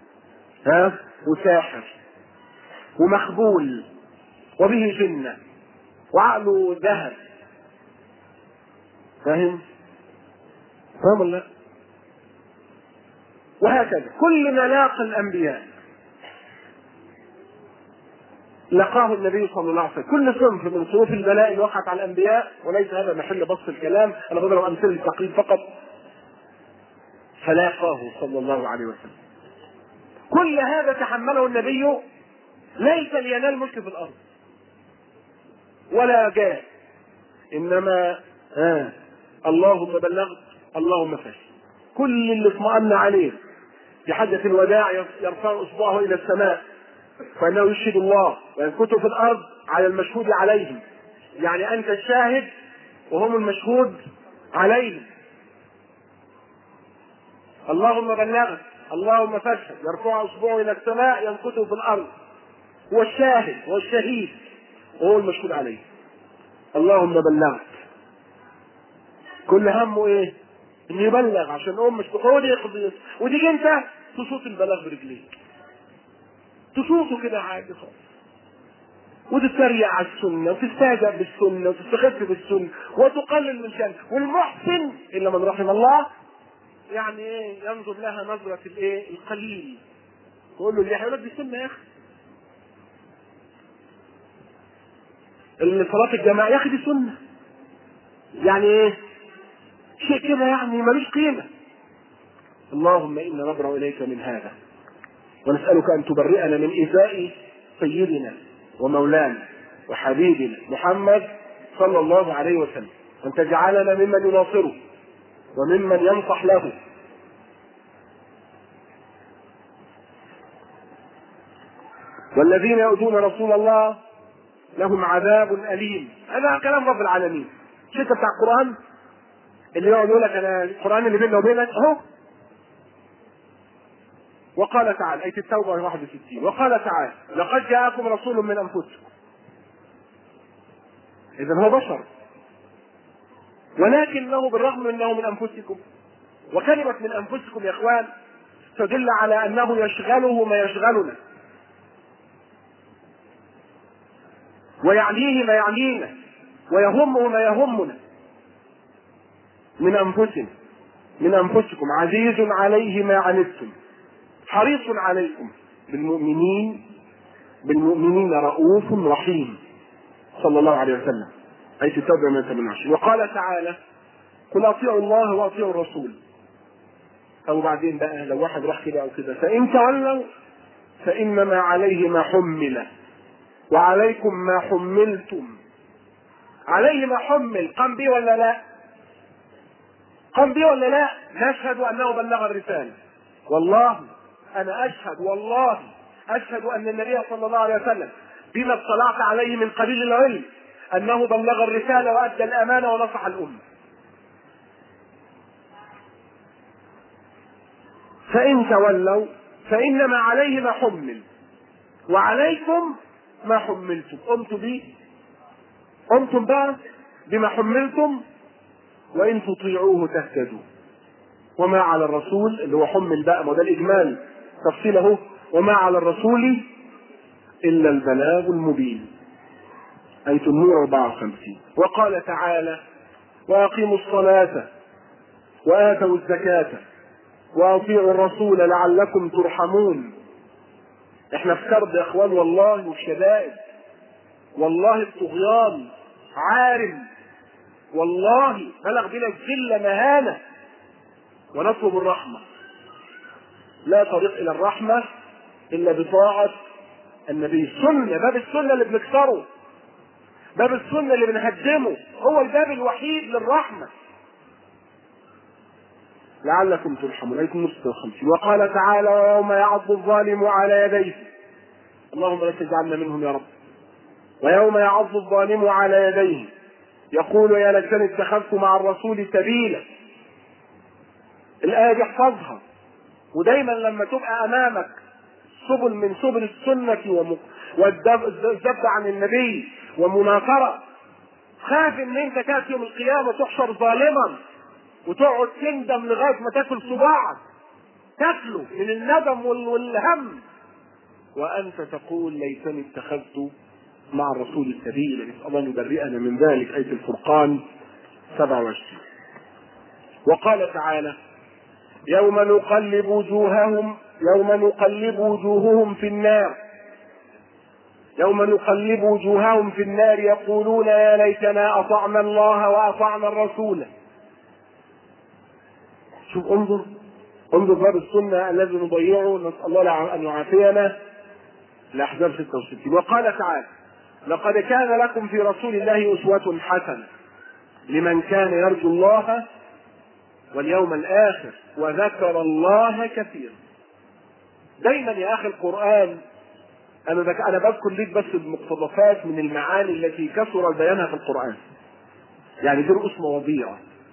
S1: وساحر ومخبول وبه جنة وعقله ذهب. فاهم ولا لا؟ وهكذا كل ما لاقى الأنبياء لقاه النبي صلى الله عليه وسلم. كل صنف من صنوف البلاء اللي وقعت على الأنبياء، وليس هذا محل بسط الكلام، أنا بضرب أمثلة التقليد فقط، فلاقاه صلى الله عليه وسلم. كل هذا تحمله النبي ليس لينال ملك في الأرض ولا جاه، إنما اللهم بلغت اللهم فشل. كل اللي اطمأن عليه في حجة الوداع يرفع اصبعه الى السماء فانه يشهد الله وينكتب في الارض على المشهود عليهم. يعني انت الشاهد وهم المشهود عليهم. اللهم بلغت اللهم فشل، يرفع اصبعه الى السماء ينكتب في الارض، هو الشاهد هو الشهيد وهو المشهود عليه. اللهم بلغت، كل همه ايه؟ ان يبلغ عشان مش بقول يقضي، وتيجي انت تصوت البلاغ برجليك، تصوته كده عادي خالص، وتتريق على السنه وتستهزأ بالسنه وتستخف بالسنه وتقلل من شأنه. والمحسن الا من رحم الله يعني ايه؟ ينظر لها نظره الايه؟ القليل، تقول له اللي هيقول لك دي سنه يا اخي، صلاه الجماعه يا اخي دي سنه، يعني ايه؟ شيء كده يعني ملوش قيمه. اللهم انا نبرأ اليك من هذا ونسألك ان تبرئنا من ايذاء سيدنا ومولانا وحبيبنا محمد صلى الله عليه وسلم، وان تجعلنا ممن يناصره وممن ينصح له. والذين يؤذون رسول الله لهم عذاب أليم. هذا كلام رب العالمين. شيء بتاع القرآن اللي يقعد يقول لك انا القرآن اللي بيننا وبينك اهو. وقال تعالى آية التوبة 61 وقال تعالى لقد جاءكم رسول من أنفسكم. إذن هو بشر، ولكنه بالرغم أنه من أنفسكم، وكلمة من أنفسكم يا إخوان تدل على أنه يشغله ما يشغلنا ويعنيه ما يعنينا ويهمه ما يهمنا. من أنفسكم عزيز عليه ما عنتم حريص عليكم بالمؤمنين رؤوف رحيم صلى الله عليه وسلم. آية التوبة 128. وقال تعالى قل أطيعوا الله وأطيعوا الرسول. أو بعدين بقى لو واحد راح كده أو كده فإن تولوا فإنما عليه ما حمل وعليكم ما حملتم. عليه ما حمل، قام به ولا لا؟ قام به ولا لا؟ نشهد أنه بلغ الرسالة. والله أنا أشهد، والله أشهد أن النبي صلى الله عليه وسلم بما اطلعت عليه من قليل العلم أنه بلغ الرسالة وأدى الأمانة ونصح الأمة. فإن تولوا فإنما عليه ما حمل وعليكم ما حملتم. قمتم بقى بما حملتم وإن تطيعوه تهتدوا. وما على الرسول اللي هو حمل بقى، ما ده الإجمال تفصيله، وما على الرسول إلا البلاغ المبين. آية النور 54. وقال تعالى وأقيموا الصلاة وآتوا الزكاة وأطيعوا الرسول لعلكم ترحمون. احنا في كرب يا اخوان والله والشدائد، والله الطغيان عارم، والله بلغ بنا الذلة مهانة، ونطلب الرحمة. لا طريق إلى الرحمة إلا بطاعة النبي. السنة، باب السنة اللي بنكسره، باب السنة اللي بنهدمه، هو الباب الوحيد للرحمة. لعلكم ترحمون. آية 56. وقال تعالى ويوم يعض الظالم على يديه. اللهم لا تجعلنا منهم يا رب. ويوم يعض الظالم على يديه يقول يا ليتني اتخذت مع الرسول سبيلا. الآية دي احفظها، ودايما لما تبقى أمامك سبل من سبل السنة والذب عن النبي ومناصرة، خاف ان انت تأتي يوم القيامة تحشر ظالما وتقعد تندم لغاية ما تاكل صباعك، تاكله من الندم والهم، وأنت تقول ليتني اتخذت مع الرسول السبيل. نسأل الله أن يبرئنا من ذلك. آية الفرقان 27. وقال تعالى يوم نقلب وجوههم في النار، يوم نقلب وجوههم في النار يقولون يا ليتنا أطعنا الله وأطعنا الرسول. شوف، انظر باب السنة الذي نضيعه. نسأل الله أن يعافينا. الأحزاب 66. وقال تعالى لقد كان لكم في رسول الله أسوة حسنة لمن كان يرجو الله واليوم الآخر وذكر الله كثيرا. دايما يا أخي القرآن، أنا بذكر ليك بس المقتطفات من المعاني التي كثر بيانها في القرآن. يعني دي رؤوس مواضيع،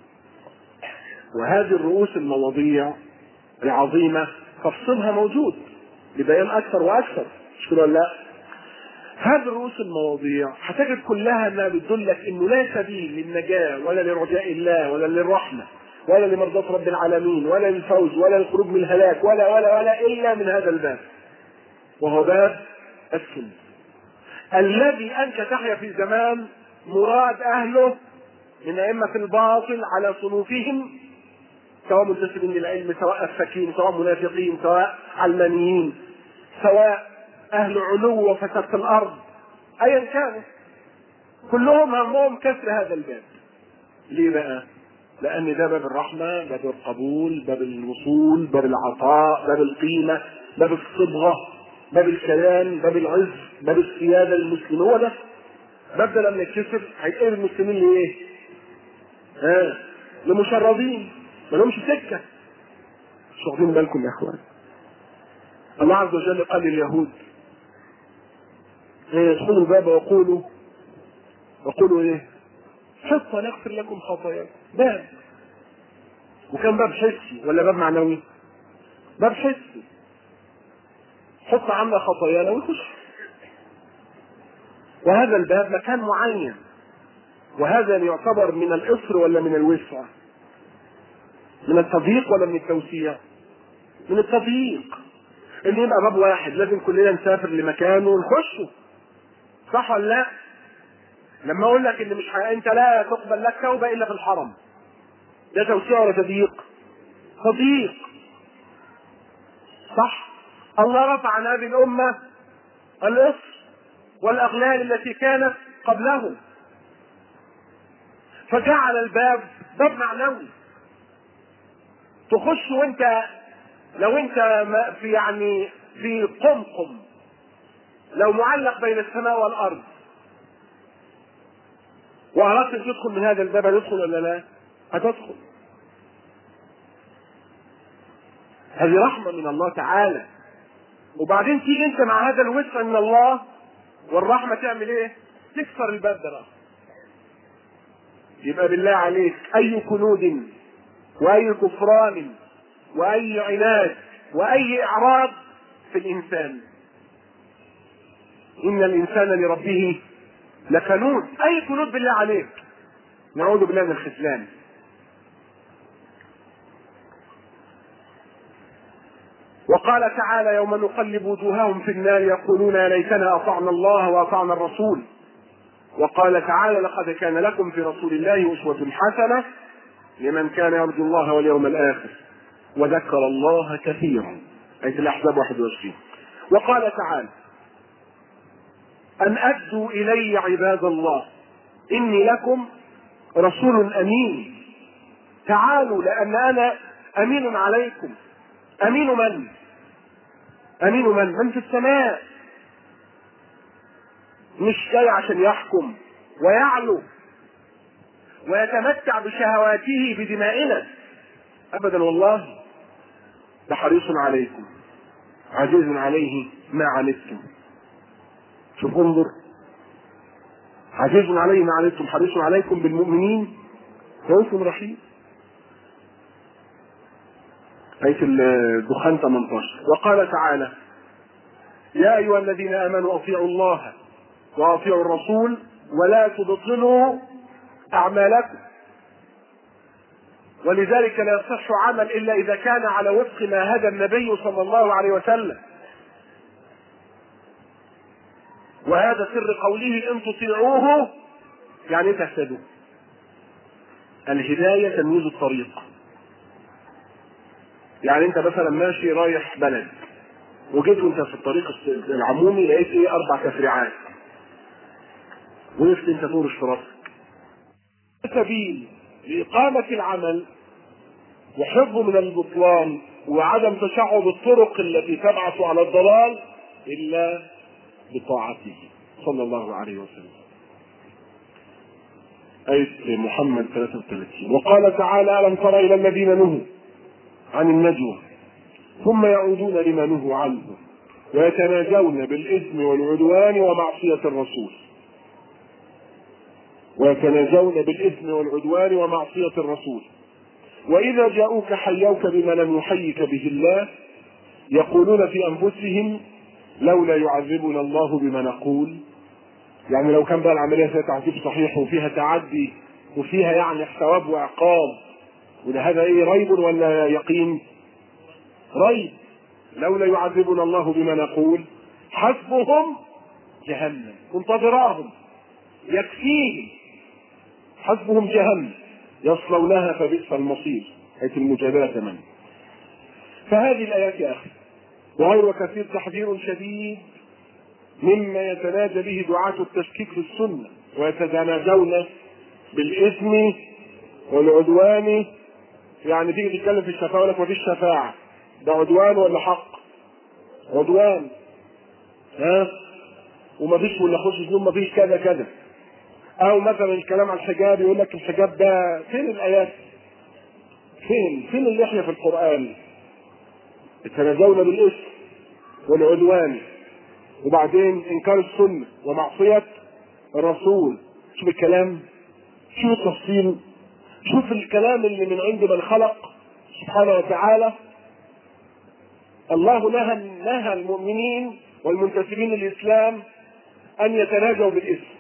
S1: وهذه الرؤوس المواضيع العظيمة تفصيلها موجود لبيان أكثر وأكثر، مش كده ولا لا؟ هذه الرؤوس المواضيع هتجد كلها انها بتدلك انه لا سبيل للنجاة ولا لرجاء الله ولا للرحمة ولا لمرضاة رب العالمين ولا للفوز ولا للخروج من الهلاك ولا إلا من هذا الباب، وهو باب السنة الذي أنت تحيا في زمان مراد أهله من أئمة الباطل على صنوفهم، سواء منتسبين للعلم، سواء أفاكين، سواء منافقين، سواء علمانيين، سواء أهل علو وفساد في الأرض، أيا كانوا، كلهم همهم كسر هذا الباب. ليه بقى؟ لأن ده باب الرحمة، باب القبول، باب الوصول، باب العطاء، باب القيمة، باب الصبغة، باب الكيان، باب العز، باب السيادة للمسلمين. هو ده باب ده لما يتكسر هيتقل المسلمين لإيه؟ لمشردين ما لهمش سكة. مش واخدين بالكم يا اخوان؟ الله عز وجل قال لليهود ادخلوا الباب وقولوا ايه؟ حطة نغفر لكم خطاياكم. باب، وكان باب حسي ولا باب معنوي؟ باب حسي، حط عنا خطايانا ويخش. وهذا الباب مكان معين، وهذا يعتبر من الإصر ولا من الوسع؟ من التضييق ولا من التوسيع؟ من التضييق. اللي يبقى باب واحد لازم كلنا نسافر لمكانه ونخشه، صح ولا لا؟ لما اقول لك ان انت لا تقبل لك توبه الا في الحرم، ده توسيع ولا تضييق؟ تضييق، صح؟ الله رفع عن هذه الامه الإصر والاغلال التي كانت قبلهم، فجعل الباب باب معنوي تخش وانت لو انت في يعني في قمقم، لو معلق بين السماء والارض واردت ان تدخل من هذا الباب، هتدخل ولا لا؟ هتدخل. هذه رحمة من الله تعالى. وبعدين تيجي انت مع هذا الوسع من الله والرحمة تعمل ايه؟ تكسر الباب ده بقى. يبقى بالله عليك اي كنود واي كفران واي عناد واي اعراض في الانسان. ان الانسان لربه لكنود. اي كنود بالله عليك. نعوذ بالله من الخذلان. وقال تعالى يوم نقلب وجوههم في النار يقولون يا ليتنا اطعنا الله واطعنا الرسول. وقال تعالى لقد كان لكم في رسول الله اسوة حسنة لمن كان يرجو الله واليوم الاخر وذكر الله كثيرا. آية الأحزاب 21. وقال تعالى أن أدوا إلي عباد الله إني لكم رسول أمين. تعالوا لأن أنا أمين عليكم. أمين من؟ أمين من في السماء. مش جاي عشان يحكم ويعلو ويتمتع بشهواته بدمائنا أبدا، والله ده حريص عليكم عزيز عليه ما عنتم. شوف انظر، عزيز عليه ما عنتم حريص عليكم بالمؤمنين رؤوف رحيم. آية الدخان 18. وقال تعالى يا أيها الذين آمنوا أطيعوا الله وأطيعوا الرسول ولا تبطلوا أعمالكم. ولذلك لا يصح عمل إلا إذا كان على وفق ما هدى النبي صلى الله عليه وسلم. وهذا سر قوله إن تطيعوه يعني تهتدوا. الهداية تمييز الطريق. يعني انت مثلا ماشي رايح بلد وجيت وانت في الطريق العمومي لقيت ايه 4 تفريعات، وقفت انت طول اشتراطك. سبيل لإقامة العمل وحفظه من البطلان وعدم تشعب الطرق التي تبعث على الضلال إلا بطاعته صلى الله عليه وسلم. آية محمد 33. وقال تعالى ألم تر إلى الذين نهوا عن النجوى ثم يعودون لما نهوا عنه ويتناجون بالإثم والعدوان ومعصية الرسول. ويتناجون بالإثم والعدوان ومعصية الرسول وإذا جاءوك حيوك بما لم يحيك به الله يقولون في أنفسهم لولا يعذبنا الله بما نقول. يعني لو كان بقى العملية فيها تعذيب صحيح وفيها تعدي وفيها يعني ثواب وعقاب، وده هذا ايه ريب ولا يقين؟ ريب. لولا يعذبنا الله بما نقول حسبهم جهنم منتظراهم يكفيهم حسبهم جهنم يصلونها فبئس المصير. آية المجادلة 8. فهذه الآيات يا أخي وغير كثير تحذير شديد مما يتناجى به دعاة التشكيك في السنة ويتناجون بالإثم والعدوان. يعني تيجي تتكلم في الشفاعة لك مفيش شفاعة، ده عدوان ولا حق؟ عدوان. ومفيش ولا خش ذنوب مفيش كذا كذا. أو مثلا الكلام عن الحجاب يقول لك الحجاب ده فين الآيات؟ فين اللحية في القرآن؟ يتناجون بالإثم والعدوان وبعدين إنكار السنة ومعصية الرسول. شوف الكلام، شوف التفصيل، شوف الكلام اللي من عند من خلق سبحانه وتعالى. الله نهى المؤمنين والمنتسبين للإسلام أن يتناجوا بالإثم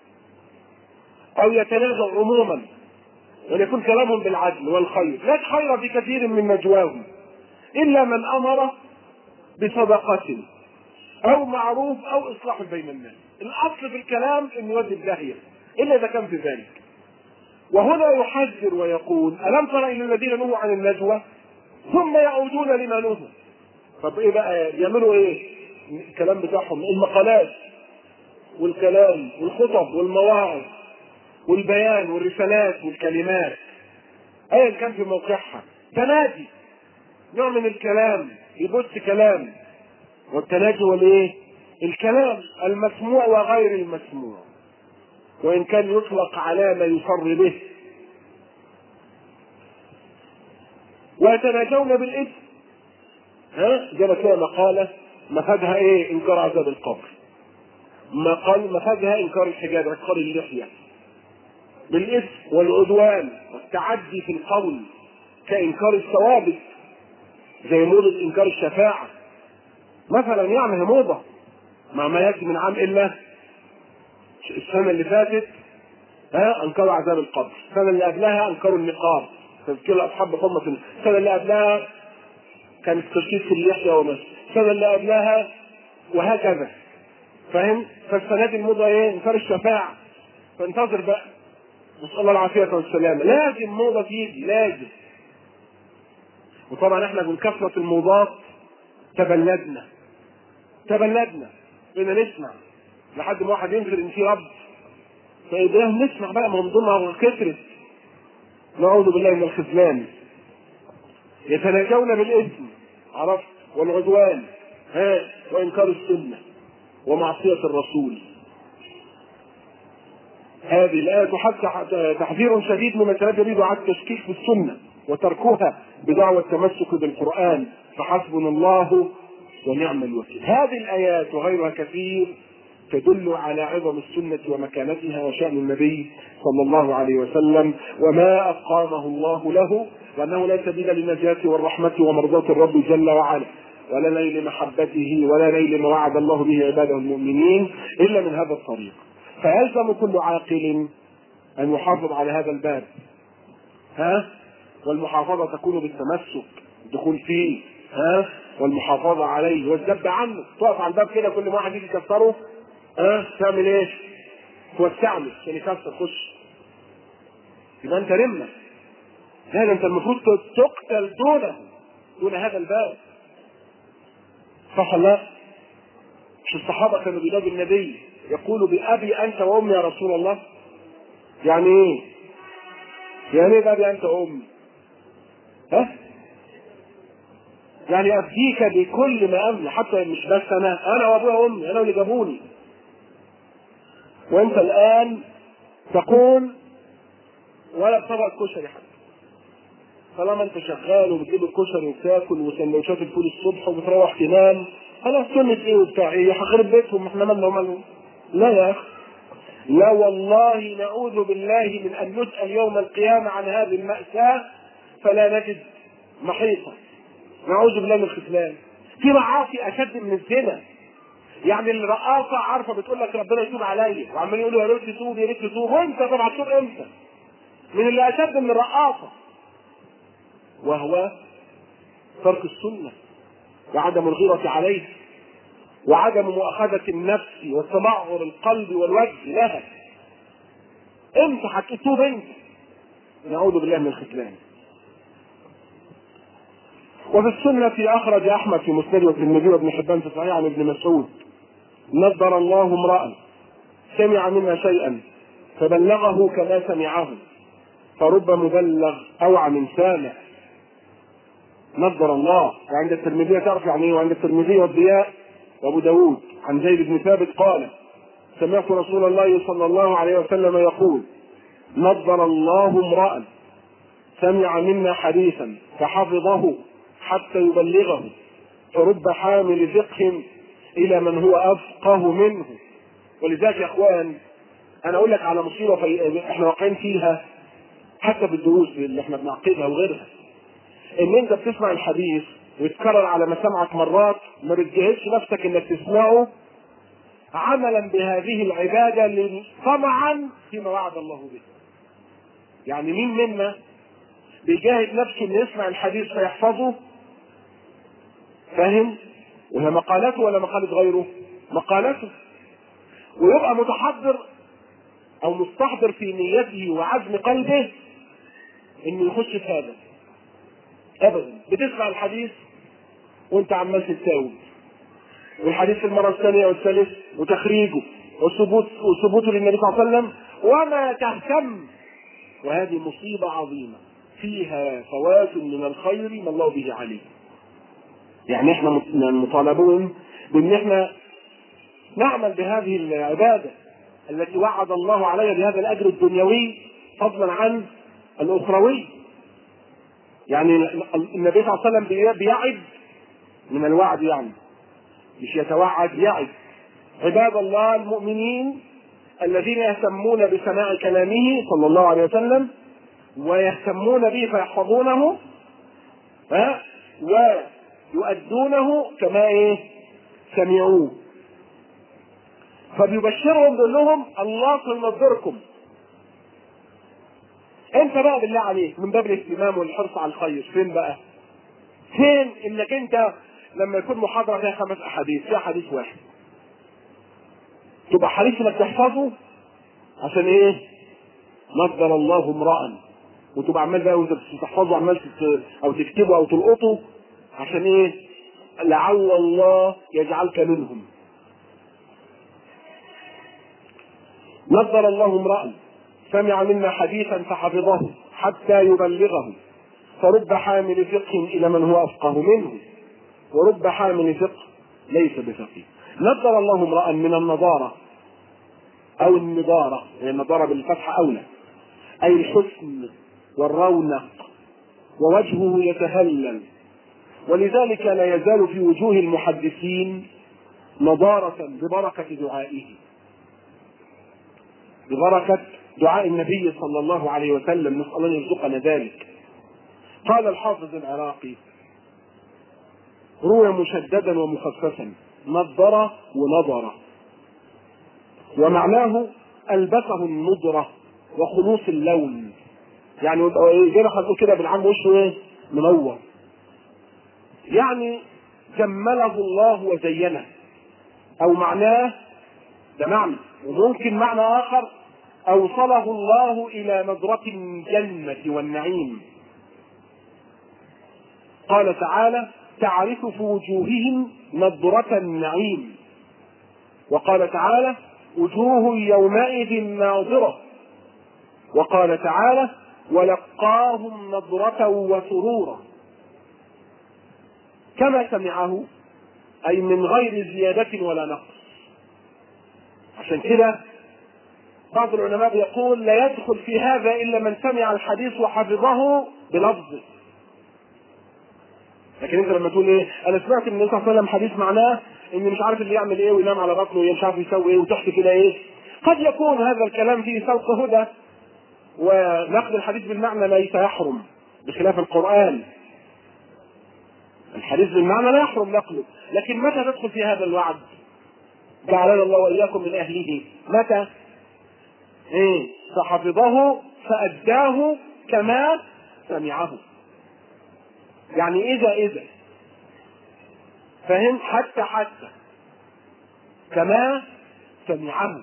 S1: أو يتناجوا عموما وأن يكون كلامهم بالعدل والخير. لا خير في كثير من نجواهم إلا من أمر بصدقة أو معروف أو إصلاح بين الناس. الأصل في الكلام أن يودي الداهية إلا إذا كان في ذلك. وهنا يحذر ويقول ألم تر إلى الذين نهوا عن النجوى ثم يعودون لما نهوا. طب إيه بقى يعملوا إيه؟ الكلام بتاعهم المقالات والكلام والخطب والمواعظ والبيان والرسالات والكلمات ايا كان في موقعها. تناجي نوع من الكلام، يبث كلام، والتناجي والايه؟ الكلام المسموع وغير المسموع، وان كان يطلق على ما يصر به. ويتناجون بالاثم، زي ما كده مقاله مفادها ايه؟ انكار عذاب القبر. مفادها انكار الحجاب، انكار اللحيه، بالاثم والعدوان والتعدي في القول، كانكار الثوابت، زي موضه انكار الشفاعه مثلا. يعني هي موضه مع ما ياتي من عام الا السنه اللي فاتت انكروا عذاب القبر، السنه اللي قبلها انكروا النقاب، تذكير اصحاب قمه، السنه اللي قبلها كان التشكيك في اللحيه ومشي، السنه اللي قبلها وهكذا. فاهم؟ فالسنه دي الموضه ايه؟ انكار الشفاعه. فانتظر بقى، نسال الله العافيه والسلامه. لازم موضه تيجي، لازم. وطبعا احنا من كثره الموضات تبلدنا بقينا نسمع لحد ما واحد ينكر ان في رب، فإذا نسمع بقى من ضمنها كثرت. نعوذ بالله من الخذلان. يتناجون بالاثم، عرفت، والعدوان، وانكار السنه ومعصيه الرسول. هذه الآية تحذير شديد مما يريد على التشكيك في السنة وتركها بدعوى التمسك بالقرآن، فحسبنا الله ونعم الوكيل. هذه الآيات وغيرها كثير تدل على عظم السنة ومكانتها وشأن النبي صلى الله عليه وسلم وما أقامه الله له، وأنه لا سبيل للنجاة والرحمة ومرضاة الرب جل وعلا، ولا نيل محبته ولا نيل ما وعد الله به عباده المؤمنين إلا من هذا الطريق. فيلزم كل عاقل أن يحافظ على هذا الباب، والمحافظة تكون بالتمسك، الدخول فيه، والمحافظة عليه والذب عنه. تقف على الباب كده كل ما واحد يجي يكسره، تعمل ايه؟ توسعله عشان يكسر، خش، يبقى انت رمة. لا، انت المفروض تقتل دون هذا الباب. صح لا؟ مش الصحابة كانوا بينادوا النبي يقولوا بأبي أنت وأمي يا رسول الله؟ يعني ايه؟ يعني ايه بأبي أنت وأمي؟ يعني أفديك بكل ما أملك، حتى مش بس أنا وأبويا وأمي، أنا اللي جابوني. وأنت الآن تقول ولا بطبق كشري حتى، طالما أنت شغال وبتجيب الكشري وتاكل وسندوتشات الفول الصبح وبتروح تنام، خلاص سنة إيه وبتاع إيه؟ هخرب بيتهم، إحنا مالنا ومالهم. لا يا أخي، لا والله، نعوذ بالله من أن نسأل يوم القيامة عن هذه المأساة فلا نجد محيطا. نعوذ بالله من الخذلان. في معاصي أشد من الزنا. يعني الرقاصة عارفة بتقول لك ربنا يتوب عليا، وعمال يقولوا يا ريت تتوب يا ريت تتوب، وانت طبعا تتوب امتى؟ من اللي أشد من الرقاصة، وهو ترك السنة وعدم الغيرة عليه وعدم مؤاخذة النفس وتمعر القلب والوجه لها. امتى هتتوب انت؟ نعوذ بالله من الخذلان. وفي السنة أخرج أحمد في مسند والترمذي وابن حبان في صحيح عن ابن مسعود: نضر الله امرأ سمع منا شيئا فبلغه كما سمعه، فرب مبلغ أوعى من سامع. نضر الله. وعند الترمذي تعرف يعني ايه؟ وعند الترمذي والضياء وابو داود عن زيد بن ثابت قال: سمعت رسول الله صلى الله عليه وسلم يقول: نضر الله امرأ سمع منا حديثا فحفظه حتى يبلغه، فرب حامل فقه الى من هو افقه منه. ولذلك يا اخوان انا اقول لك على مصيبه احنا واقعين فيها حتى بالدروس اللي احنا بنعقدها وغيرها، ان انت بتسمع الحديث ويتكرر على مسامعك مرات، ما بتجهزش نفسك انك تسمعه عملا بهذه العباده طمعا فيما وعد الله به. يعني مين منا بيجاهد نفسه انه يسمع الحديث فيحفظه؟ فاهم؟ وهي مقالته ولا مقالة غيره؟ مقالته. ويبقى متحضر او مستحضر في نيته وعزم قلبه انه يخش في هذا. ابدا. بتسمع الحديث وانت عمال تتساوي، والحديث المرة الثانية والثالث وتخريجه وثبوته للنبي صلى الله عليه وسلم، وما تهتم، وهذه مصيبة عظيمة فيها فوات من الخير ما الله به عليه. يعني احنا مطالبون بان احنا نعمل بهذه العبادة التي وعد الله عليها بهذا الاجر الدنيوي فضلا عن الاخروي. يعني النبي صلى الله عليه وسلم بيعد من الوعد، يعني مش يتوعد، يعد عباد الله المؤمنين الذين يهتمون بسماع كلامه صلى الله عليه وسلم ويهتمون به فيحفظونه ويؤدونه كما سمعوه. فبيبشرهم بيقول لهم الله سينظركم. انت بقى بالله عليك من باب الاهتمام والحرص على الخير فين بقى؟ فين انك انت لما يكون محاضرة فيها 5 احاديث، فيها حديث واحد تبقى حريص انك تحفظه عشان نظر الله امرأ، وتبقى عمال بقى وانت تحفظه عمال او تكتبه او تلقطه عشان لعل الله يجعلك منهم. نظر الله امرأ سمع منا حديثا فحفظه حتى يبلغه، فرب حامل فقه الى من هو افقه منه، ورب حامل فقه ليس بفقيه. نظر الله امرأ من النضارة او النضارة، هي النضارة بالفتح اولى، اي الحسن والرونق ووجهه يتهلل، ولذلك لا يزال في وجوه المحدثين نضارة ببركة دعائه، ببركة دعاء النبي صلى الله عليه وسلم، نسأل أن يرزقنا ذلك. قال الحافظ العراقي: روى مشددا ومخففا، نضر ونضر، ومعناه ألبسه النضرة وخلوص اللون، يعني زي ما هنقول كده بالعام وشه منور، يعني جمله الله وزينه، أو معناه ده معنى، وممكن معنى آخر أوصله الله إلى نظرة الجنة والنعيم. قال تعالى: تعرف في وجوههم نظرة النعيم. وقال تعالى: وجوه يومئذ ناظرة. وقال تعالى: ولقاهم نظرة وسرورا. كما سمعه، أي من غير زيادة ولا نقص. عشان كده بعض العلماء يقول: لا يدخل في هذا إلا من سمع الحديث وحفظه بلفظه. لكن انت لما تقول انا سمعت من النبي صلى الله عليه وسلم حديث معناه ان مش عارف اللي يعمل وينام على بطنه ومش عارف يسوي وتحت كده قد يكون هذا الكلام فيه سوق هدى، ونقل الحديث بالمعنى ليس يحرم بخلاف القرآن. الحديث بالمعنى لا يحرم نقله، لكن متى تدخل في هذا الوعد؟ جعلنا الله وإياكم من أهله. متى؟ فحفظه فأداه كما سمعه. يعني إذا فهم، حتى كما سمعه،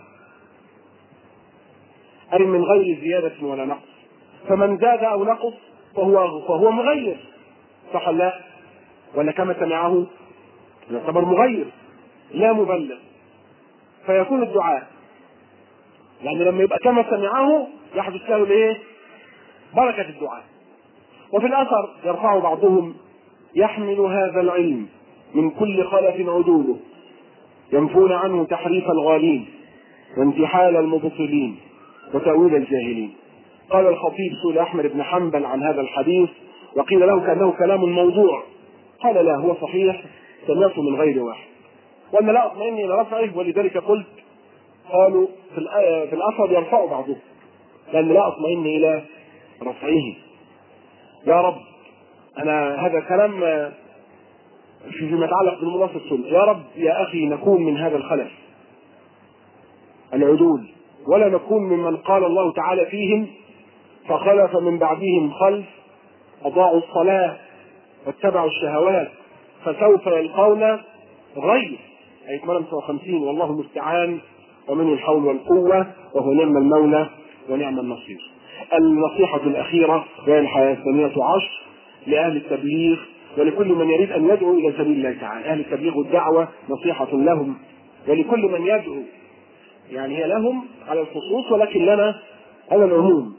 S1: أي من غير زيادة ولا نقص. فمن زاد أو نقص فهو مغير، صح لا؟ ولا كما سمعه يعتبر مغير لا مبلغ، فيكون الدعاء يعني لما يبقى كما سمعه يحدث له بركة الدعاء. وفي الأثر يرفع بعضهم: يحمل هذا العلم من كل خلف عدوله، ينفون عنه تحريف الغالين وانتحال المبطلين وتأويل الجاهلين. قال الخطيب: سئل أحمد بن حنبل عن هذا الحديث وقيل له كأنه كلام موضوع، قال: لا، هو صحيح، سمعته من غير واحد، وأنا لا أطمئن إلى رفعه، ولذلك قلت قالوا في الأثر يرفع بعضهم، لأن لا أطمئن إلى رفعه. يا رب، أنا هذا كلام فيما يتعلق بمناص السنة، يا رب يا أخي نكون من هذا الخلف العدول، ولا نكون ممن قال الله تعالى فيهم: فخلف من بعدهم خلف أضاعوا الصلاة واتبعوا الشهوات فسوف يلقون غي. آية مريم 57. والله المستعان ومنه الحول والقوة، وهو نعم المولى ونعم النصير. النصيحة الأخيرة وهي الحياة 18 لأهل التبليغ ولكل من يريد أن يدعو إلى سبيل الله تعالى. أهل التبليغ والدعوة نصيحة لهم، ولكل من يدعو يعني هي لهم على الخصوص ولكن لنا على العموم.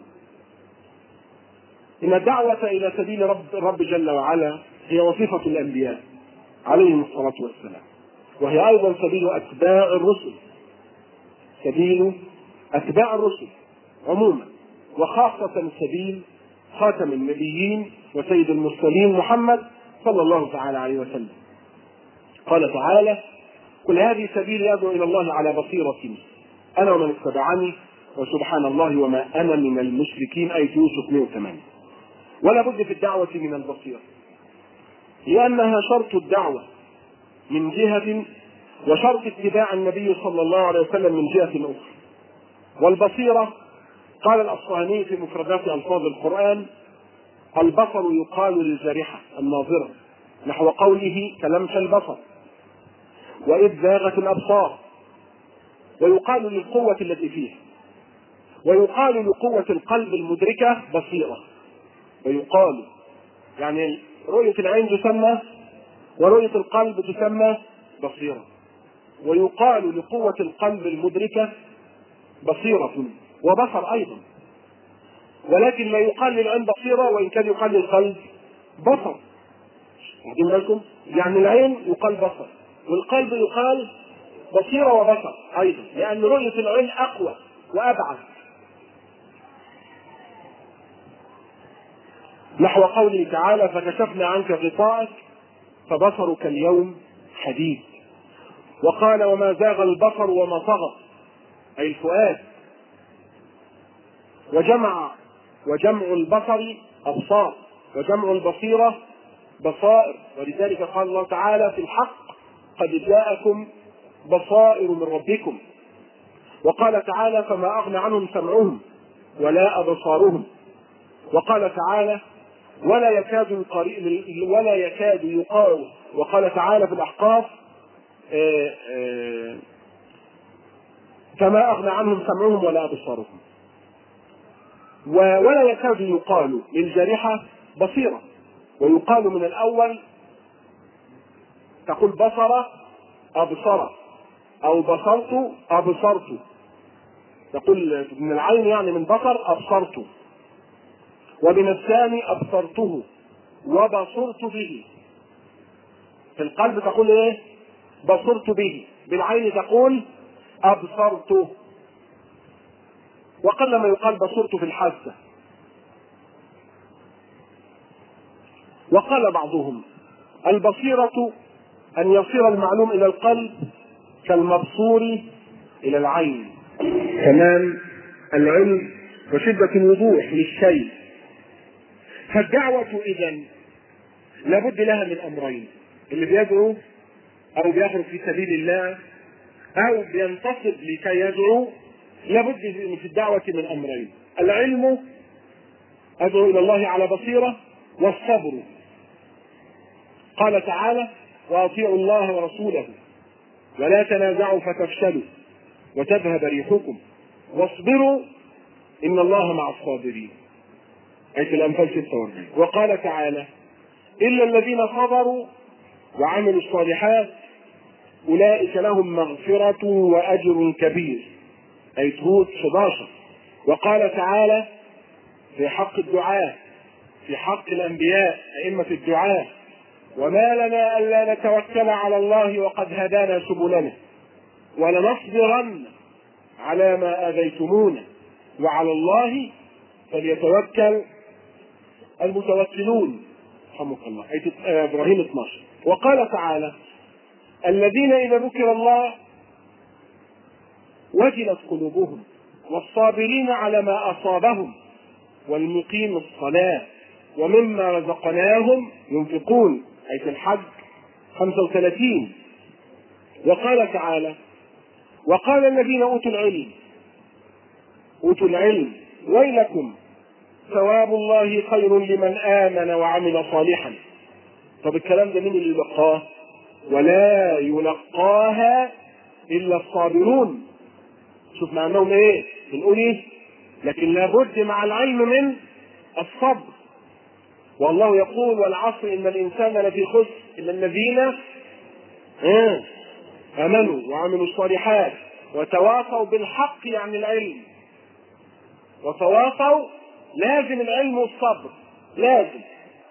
S1: إن الدعوة إلى سبيل الرب جل وعلا هي وظيفة الأنبياء عليهم الصلاة والسلام، وهي أيضا سبيل أتباع الرسل، سبيل أتباع الرسل عموما، وخاصة سبيل خاتم النبيين وسيد المرسلين محمد صلى الله تعالى عليه وسلم. قال تعالى: قل هذه سبيلي أدعو إلى الله على بصيرة أنا ومن اتبعني وسبحان الله وما أنا من المشركين، أي يوسف 108. ولا بد في الدعوة من البصيرة، لأنها شرط الدعوة من جهة، وشرط اتباع النبي صلى الله عليه وسلم من جهة أخرى. والبصيرة قال الأصفهاني في مفردات ألفاظ القرآن: البصر يقال للجارحة الناظرة، نحو قوله كلمح البصر، وإذ زاغت الأبصار. ويقال للقوة التي فيها، ويقال لقوة القلب المدركة بصيرة. ويقال يعني رؤية العين تسمى، ورؤية القلب تسمى بصيرة. ويقال لقوة القلب المدركة بصيرة وبصر أيضا، ولكن لا يقال للعين بصيرة وإن كان يقال للقلب بصر. واخدين بالكم؟ يعني العين يقال بصر، والقلب يقال بصيرة وبصر أيضا، لأن رؤية العين أقوى وأبعد. نحو قوله تعالى: فكشفنا عنك غطاءك فبصرك اليوم حديد. وقال: وما زاغ البصر وما طغى، أي الفؤاد. وجمع البصر أبصار، وجمع البصيرة بصائر. ولذلك قال الله تعالى في الحق: قد جاءكم بصائر من ربكم. وقال تعالى: فما أغنى عنهم سمعهم ولا أبصارهم. وقال تعالى: ولا يكاد يقال. وقال تعالى في الأحقاف: فما أغنى عنهم سمعهم ولا أبصارهم. ولا يكاد يقال للجارحة بصيرة، ويقال من الأول تقول بصر أبصر، أو بصرت أبصرت. تقول من العين يعني من بصر أبصرت، ومن الثاني أبصرته وبصرت به. في القلب تقول إيه؟ بصرت به. بالعين تقول أبصرته. وقل ما يقال بصرت في الحاسة. وقال بعضهم: البصيرة أن يصير المعلوم إلى القلب كالمبصور إلى العين، تمام العلم وشدة الوضوح للشيء. فالدعوة إذن لابد لها من أمرين: اللي بيدعو أو بيخرج في سبيل الله أو بينتصب لكي يدعو، لابد في الدعوة من أمرين: العلم، أدعو إلى الله على بصيرة، والصبر. قال تعالى: وأطيعوا الله ورسوله ولا تنازعوا فتفشلوا وتذهب ريحكم واصبروا إن الله مع الصابرين، أي في الأنفال 46. وقال تعالى: إلا الذين صبروا وعملوا الصالحات أولئك لهم مغفرة وأجر كبير، أي هود 11. وقال تعالى في حق الدعاء، في حق الأنبياء أئمة الدعاء: وما لنا ألا نتوكل على الله وقد هدانا سبلنا ولنصبرن على ما آذيتمونا وعلى الله فليتوكل المتوكلون. رحمك الله، آية إبراهيم 12. وقال تعالى: الذين إذا ذكر الله وجلت قلوبهم والصابرين على ما أصابهم والمقيم الصلاة ومما رزقناهم ينفقون، أي في الحج 35. وقال تعالى: وقال الذين أوتوا العلم ويلكم ثواب الله خير لمن آمن وعمل صالحا. طب الكلام ده مين اللي يلقاه؟ ولا يلقاها إلا الصابرون. شوف معناهم ايه؟ بنقول ايه؟ لكن لابد مع العلم من الصبر. والله يقول: والعصر إن الإنسان لفي خسر إلا الذين آمنوا وعملوا الصالحات وتواصوا بالحق يعني العلم، وتواصوا لازم العلم والصبر لازم.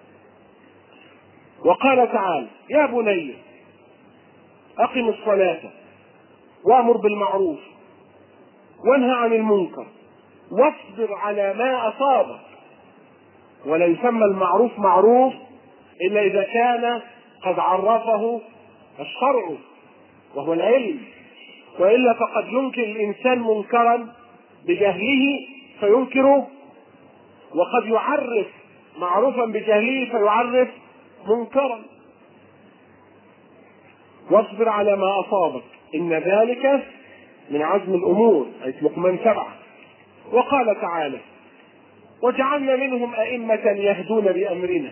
S1: وقال تعالى: يا بني أقم الصلاة وأمر بالمعروف وانهى عن المنكر واصبر على ما أصابك. ولا يسمى المعروف معروف إلا إذا كان قد عرفه الشرع وهو العلم، وإلا فقد ينكر الإنسان منكرا بجهله فينكره، وقد يعرف معروفا بجهله فيعرف منكرا. واصبر على ما أصابك إن ذلك من عزم الأمور، أي لقمان 7. وقال تعالى: وجعلنا منهم أئمة يهدون بأمرنا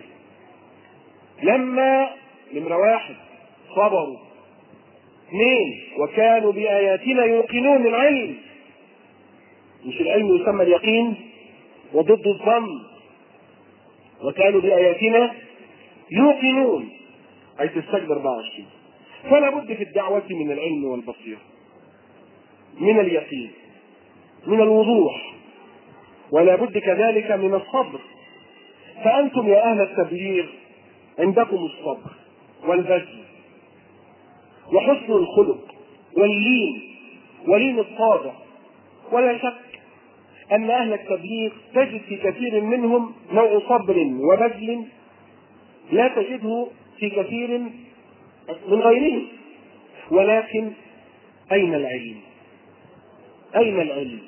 S1: لما نمرة 1 صبروا، 2 وكانوا بآياتنا يوقنون. العلم مش العلم يسمى اليقين وضد الظن، وكانوا بآياتنا يوقنون أي تستجد 24. فلا بد في الدعوة من العلم والبصيرة، من اليقين، من الوضوح، ولا بد كذلك من الصبر. فأنتم يا أهل التبليغ عندكم الصبر والبذل وحسن الخلق واللين ولين الطابع. ولا شك أن أهل التبليغ تجد في كثير منهم نوع صبر وبذل لا تجده في كثير من غيرهم. ولكن أين العلم؟ أين العلم؟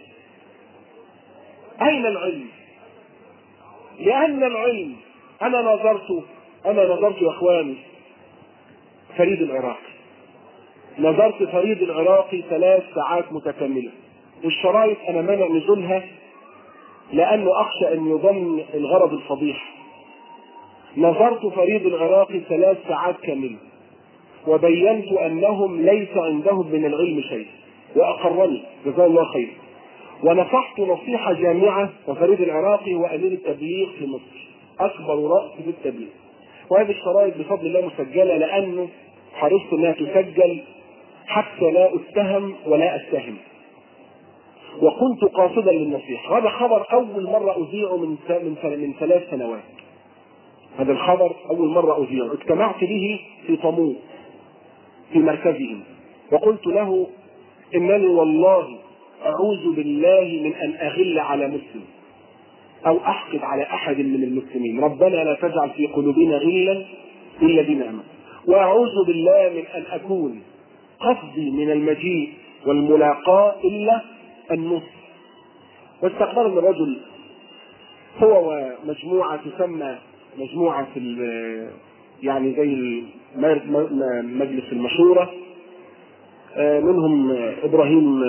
S1: أين العلم؟ لأن العلم أنا نظرت يا إخواني فريد العراقي، نظرت فريد العراقي 3 ساعات متكاملة، والشرايط أنا مانع نزولها لأنه أخشى أن يظن الغرض الفضيح. نظرت فريد العراقي 3 ساعات كاملة وبينت أنهم ليس عندهم من العلم شيء، وأقرني جزاه الله خير. ونصحت نصيحة جامعة، وفريد العراقي هو أمير التبليغ في مصر، أكبر رأس في التبليغ. وهذه الشرائط بفضل الله مسجلة، لأنه حرصت أنها تسجل حتى لا أتهم ولا أتهم، وكنت قاصدا للنصيحة. هذا خبر أول مرة أذيعه من 3 سنوات. هذا الخبر أول مرة أذيعه، اجتمعت به في طموح في مركزهم، وقلت له: إنني والله أعوذ بالله من أن أغل على مسلم أو أحقد على أحد من المسلمين، ربنا لا تجعل في قلوبنا غلا للذين آمنوا، وأعوذ بالله من أن أكون قصدي من المجيء والملاقاة إلا النصر. واستقبلني الرجل هو ومجموعة تسمى مجموعة يعني زي مجلس المشورة، منهم إبراهيم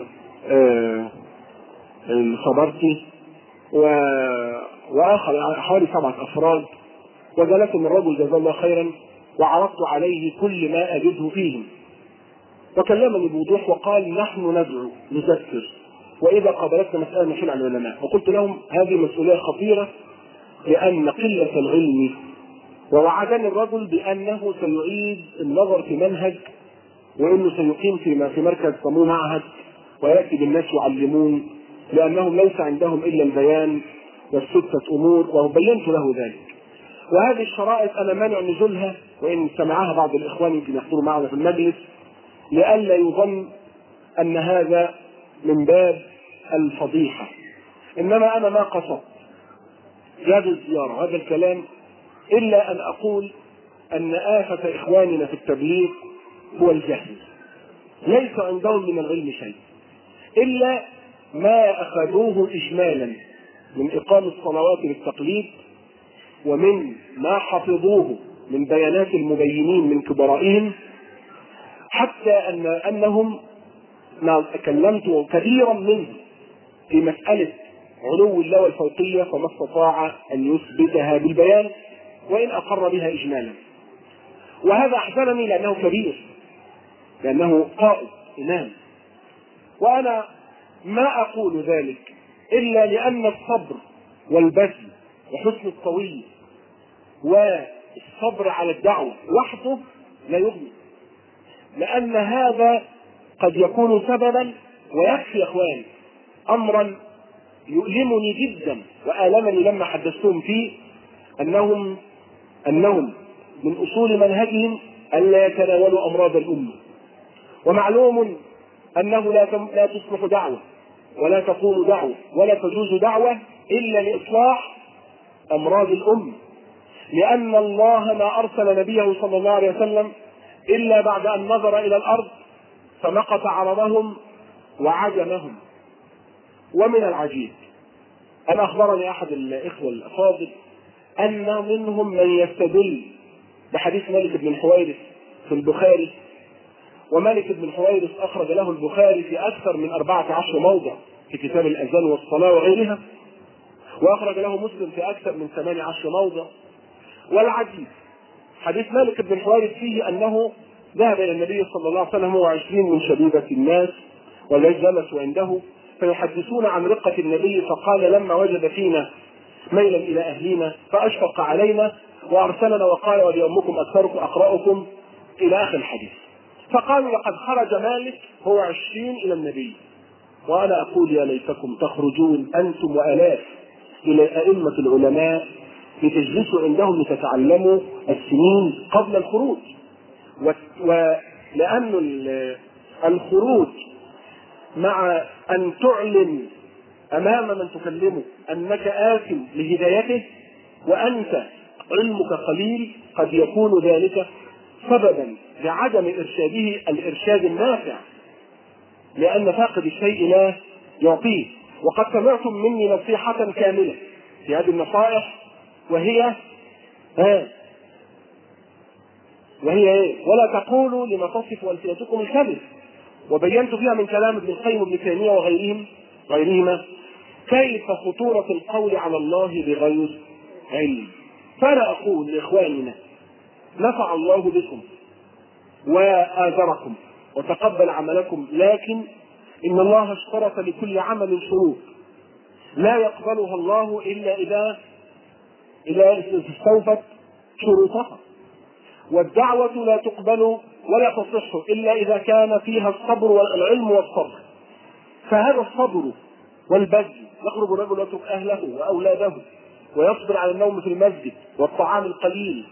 S1: الصبرتي وآخر، حوالي 7 أفراد. وجلسني الرجل جزاه الله خيرا وعرضت عليه كل ما أجده فيهم، وكلمني بوضوح وقال: نحن ندعو نذكر، وإذا قابلتنا مسألة نحيل على العلماء. وقلت لهم: هذه مسؤولية خطيرة لأن قلة العلم. ووعدني الرجل بأنه سيعيد النظر في منهج، وإنه سيقيم في مركز سموه معهد، ويأتي بالناس يعلمون، لأنهم ليس عندهم إلا البيان والستة أمور، وبينت له ذلك. وهذه الشرائط أنا مانع نزولها، وإن سمعها بعض الإخوان يمكن يحضروا معنا في المجلس، لئلا يظن أن هذا من باب الفضيحة. إنما أنا ما قصدت هذه الزيارة هذا الكلام إلا أن أقول أن آفة إخواننا في التبليغ هو الجهل. ليس عندهم من العلم شيء إلا ما أخذوه إجمالا من إقام الصلوات للتقليد، ومن ما حفظوه من بيانات المبينين من كبرائهم، حتى أنهم ما تكلمت كثيرا منه في مسألة علو الله والفوقية، فما استطاع أن يثبتها بالبيان وإن أقر بها إجمالا. وهذا أحزنني لأنه كبير، لأنه قائد إمام. وأنا ما أقول ذلك إلا لأن الصبر والبذل وحسن الطويل والصبر على الدعوة وحده لا يغني، لأن هذا قد يكون سببا. ويكفي يا اخوان امرا يؤلمني جدا وآلمني لما حدثتهم فيه، انهم من اصول منهجهم الا يتناولوا امراض الامه. ومعلوم انه لا تصلح دعوه ولا تقوم دعوه ولا تجوز دعوه الا لاصلاح امراض الامه، لان الله ما ارسل نبيه صلى الله عليه وسلم الا بعد ان نظر الى الارض فمقت عرضهم وعجمهم. ومن العجيب أن أخبرني أحد الإخوة الأفاضل أن منهم من يستدل بحديث مالك بن الحويرث في البخاري، ومالك بن الحويرث أخرج له البخاري في أكثر من 14 موضع في كتاب الأذان والصلاة وغيرها، وأخرج له مسلم في أكثر من 18 موضع. والعجيب حديث مالك بن الحويرث فيه أنه ذهب إلى النبي صلى الله عليه وسلم و20 من شبيبة الناس والذين جلسوا عنده فيحدثون عن رقة النبي، فقال لما وجد فينا ميلا إلى أهلنا فأشفق علينا وأرسلنا وقال وليؤمكم أكثركم أقرأكم إلى آخر الحديث. فقالوا لقد خرج مالك هو 20 إلى النبي، وأنا أقول يا ليتكم تخرجون أنتم وآلاف إلى أئمة العلماء لتجلسوا عندهم لتتعلموا السنين قبل الخروج. ولأن الخروج مع أن تعلن أمام من تكلمه أنك آثم لهدايته وأنت علمك قليل، قد يكون ذلك سببا لعدم إرشاده الإرشاد النافع، لأن فاقد الشيء لا يعطيه. وقد سمعتم مني نصيحة كاملة في هذه النصائح، وهي ولا تقولوا لما تصف ألسنتكم الكذب. وبينت فيها من كلام ابن القيم وابن تيمية وغيرهما كيف خطورة القول على الله بغير علم. فأنا أقول لإخواننا نفع الله بكم وآزركم وتقبل عملكم، لكن إن الله اشترط لكل عمل شروط لا يقبلها الله إلا إذا استوفت شروطها، والدعوة لا تقبل ولا تصح إلا إذا كان فيها الصبر والعلم والصبر. فهذا الصبر والبذل، يخرج الرجل يترك أهله وأولاده ويصبر على النوم في المسجد والطعام القليل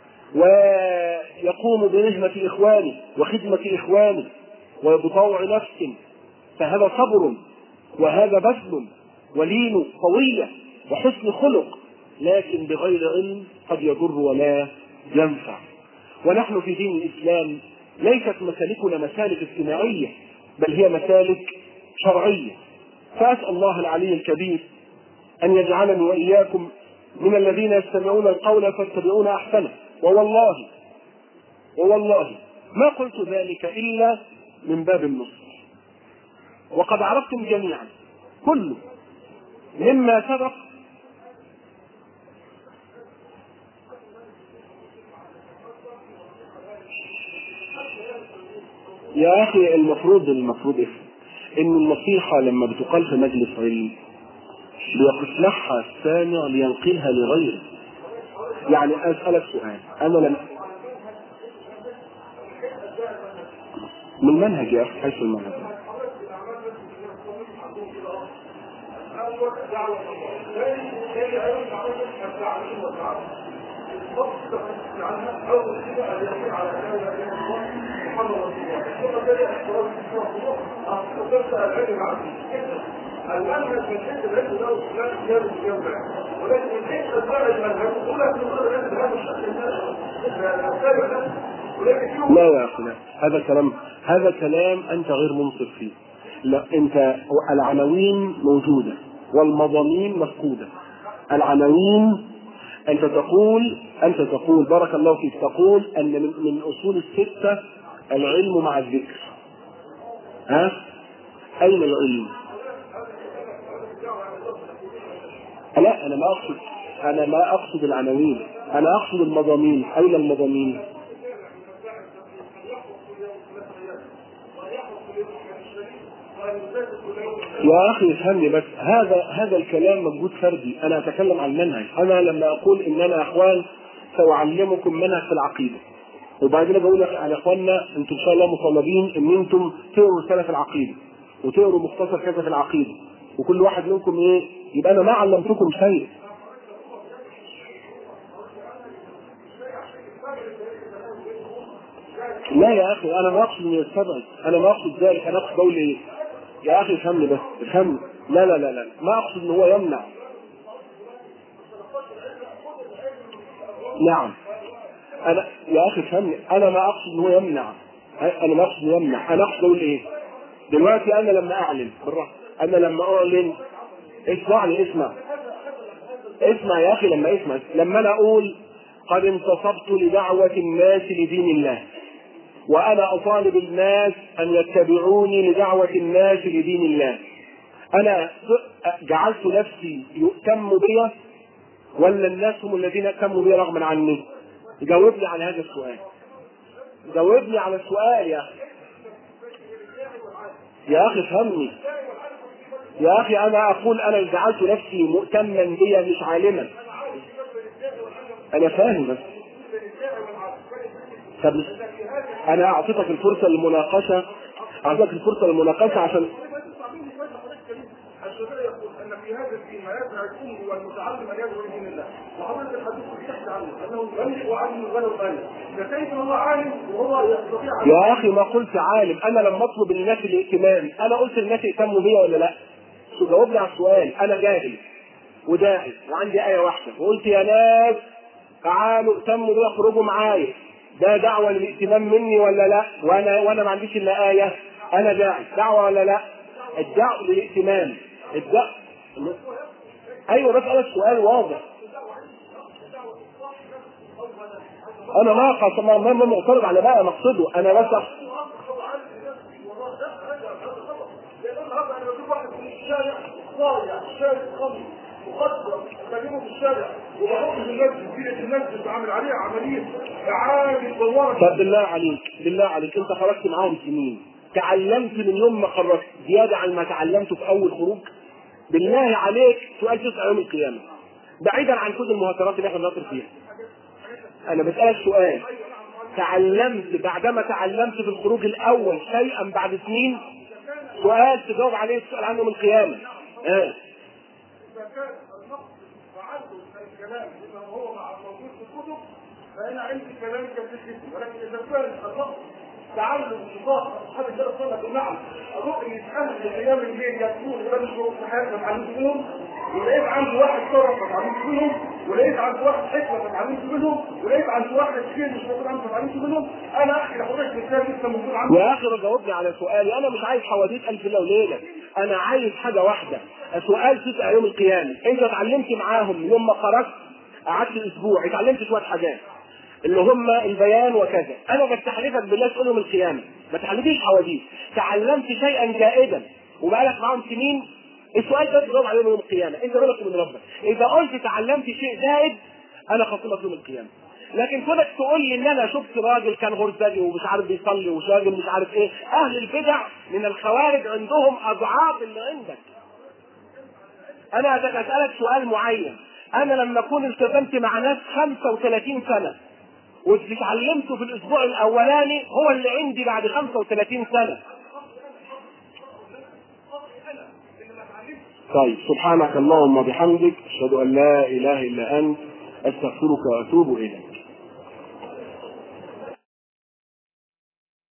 S1: ويقوم بنهمة إخوانه وخدمة إخوانه وبطوع نفس، فهذا صبر وهذا بذل ولين طويلة وحسن خلق، لكن بغير علم قد يضر ولا ينفع. ونحن في دين الإسلام ليست مسالكنا مسالك اجتماعية، بل هي مسالك شرعية. فأسأل الله العلي الكبير أن يجعلني وإياكم من الذين يستمعون القول فيتبعون أحسنه. ووالله ما قلت ذلك إلا من باب النصح، وقد عرفتم جميعا كل مما سبق يا أخي. المفروض إن النصيحة لما بتقال في مجلس علم بيقتلعها السامع لينقلها لغيره. يعني أسألك سؤال، أنا لم من منهج يا أخي، حيث المنهج لا يا أخي، هذا كلام أنت غير منصف فيه. لا، أنت العناوين موجودة والمضامين مفقودة. العناوين أنت تقول بارك الله فيك، تقول أن من أصول الستة العلم مع الذكر. أين العلم؟ لا، أنا ما أقصد العناوين، أنا أقصد المضامين. أين المضامين؟ يا أخي افهمني بس، هذا الكلام موجود فردي. أنا أتكلم عن المنهج. أنا لما أقول إن أنا أخوان سأعلمكم منهج في العقيدة، وبعدين بقول لك على اخواننا انتم ان شاء الله مطالبين ان انتم تقروا رساله في العقيده وتقروا مختصر كذا في العقيده، وكل واحد منكم ايه يبقى انا ما علمتكم شيء. لا يا اخي انا ما اقصد ان يستبعد، انا ما اقصد ذلك، انا اقصد اقول ايه يا اخي افهمني بس افهمني. لا لا لا لا ما اقصد ان هو يمنع. نعم انا يا اخي افهمني، انا ما اقصد ان هو يمنع، انا ما اقصد يمنع، انا اقصد اقول ايه دلوقتي. انا لما اعلن بالراحه، انا لما اعلن اسمعني اسمع يا اخي، لما انا اقول قد انتصبت لدعوة الناس لدين الله، وانا اطالب الناس ان يتبعوني لدعوة الناس لدين الله، انا جعلت نفسي يؤتم بي ولا الناس هم الذين اهتموا بي رغما عني؟ جاوبني على هذا السؤال، جاوبني على السؤال يا اخي. يا اخي افهمني يا اخي، انا اقول انا جعلت نفسي مؤتما بي مش عالما. انا فاهم بس طب انا اعطيتك الفرصه للمناقشه، اعطيتك الفرصه للمناقشه عشان
S2: الشافعي يقول ان في هذا الدين ما يدعى الام والمتعلم ان يدعو لدين الله، وحضرتك الحديث بيحكي عنه انه غني وعالم غني وغني، فكيف هو عالم وهو يستطيع
S1: يا اخي ما قلت عالم، انا لما اطلب الناس الاهتمام انا قلت الناس يهتموا بيا ولا لا؟ جاوبني على السؤال. انا جاهل وداعي وعندي ايه واحده وقلت يا ناس تعالوا اهتموا بيا اخرجوا معايا، ده دعوه للاهتمام مني ولا لا؟ وانا ما عنديش الا ايه، انا داعي، دعوه ولا لا؟ الدعوه للاهتمام ايوه بس انا السؤال واضح. انا ما معترض على بقى مقصده، انا بس
S2: مقدر بكلمه في الشارع وبحط في المسجد في المسجد بعمل عليه عمليه اعاده دوره.
S1: طب بالله عليك انت خرجت معاهم سنين، تعلمت من يوم ما خرجت زياده عن ما تعلمته في اول خروج؟ بالله عليك سؤال تسأل يوم القيامه بعيدا عن كل المهاترات اللي احنا بنناقش فيها. انا بسألك سؤال، تعلمت بعدما تعلمت في الخروج الاول شيئا بعد سنين؟ سؤال تجاوب عليه تسأل عنه من القيامه.
S2: إذا كان النقص وعنده الكلام بما هو موجود في الكتب فأنا عندي كلام كثير، ولكن إذا كان النقص تعلم صفات أصحاب النبي صلى الله عليه وسلم، نعم رؤية أهل القيام الليل يكون يبلغوا في حياتهم فتعلمت منهم، ولقيت عنده واحد شرف فتعلمت منهم، ولقيت عنده واحد حكمة فتعلمت منهم، ولقيت عنده واحد خير مش موجود عنده فتعلمت منهم. أنا أحكي لحضرتك مثال لسه موجود عنده.
S1: يا أخي جاوبني على سؤالي، أنا مش عايز حواديت ألف ليلة وليلة، أنا عايز حاجة واحدة، سؤال تسأل يوم القيامة. أنت اتعلمت معاهم يوم ما خرجت قعدت أسبوع اتعلمت شوية حاجات اللي هم البيان وكذا، انا بستحلفك بالله تقول يوم القيامه ما تحلفيش حواديت، تعلمت شيئا جائدا وبقالك معاهم سنين، السؤال ده تجاوب عليه يوم القيامه، انت مالك من ربك. اذا قلت تعلمت شيء زائد انا خصمك يوم القيامه، لكن كونك تقول لي ان انا شفت راجل كان غرزجي ومش عارف بيصلي وراجل مش عارف ايه، اهل البدع من الخوارج عندهم اضعاف اللي عندك. انا اسالك سؤال معين، انا لما اكون التزمت مع ناس 35 سنه واللي اتعلمته في الاسبوع الاولاني هو اللي عندي بعد 35 سنه. طيب سبحانك اللهم وبحمدك اشهد ان لا اله الا انت استغفرك واتوب اليك.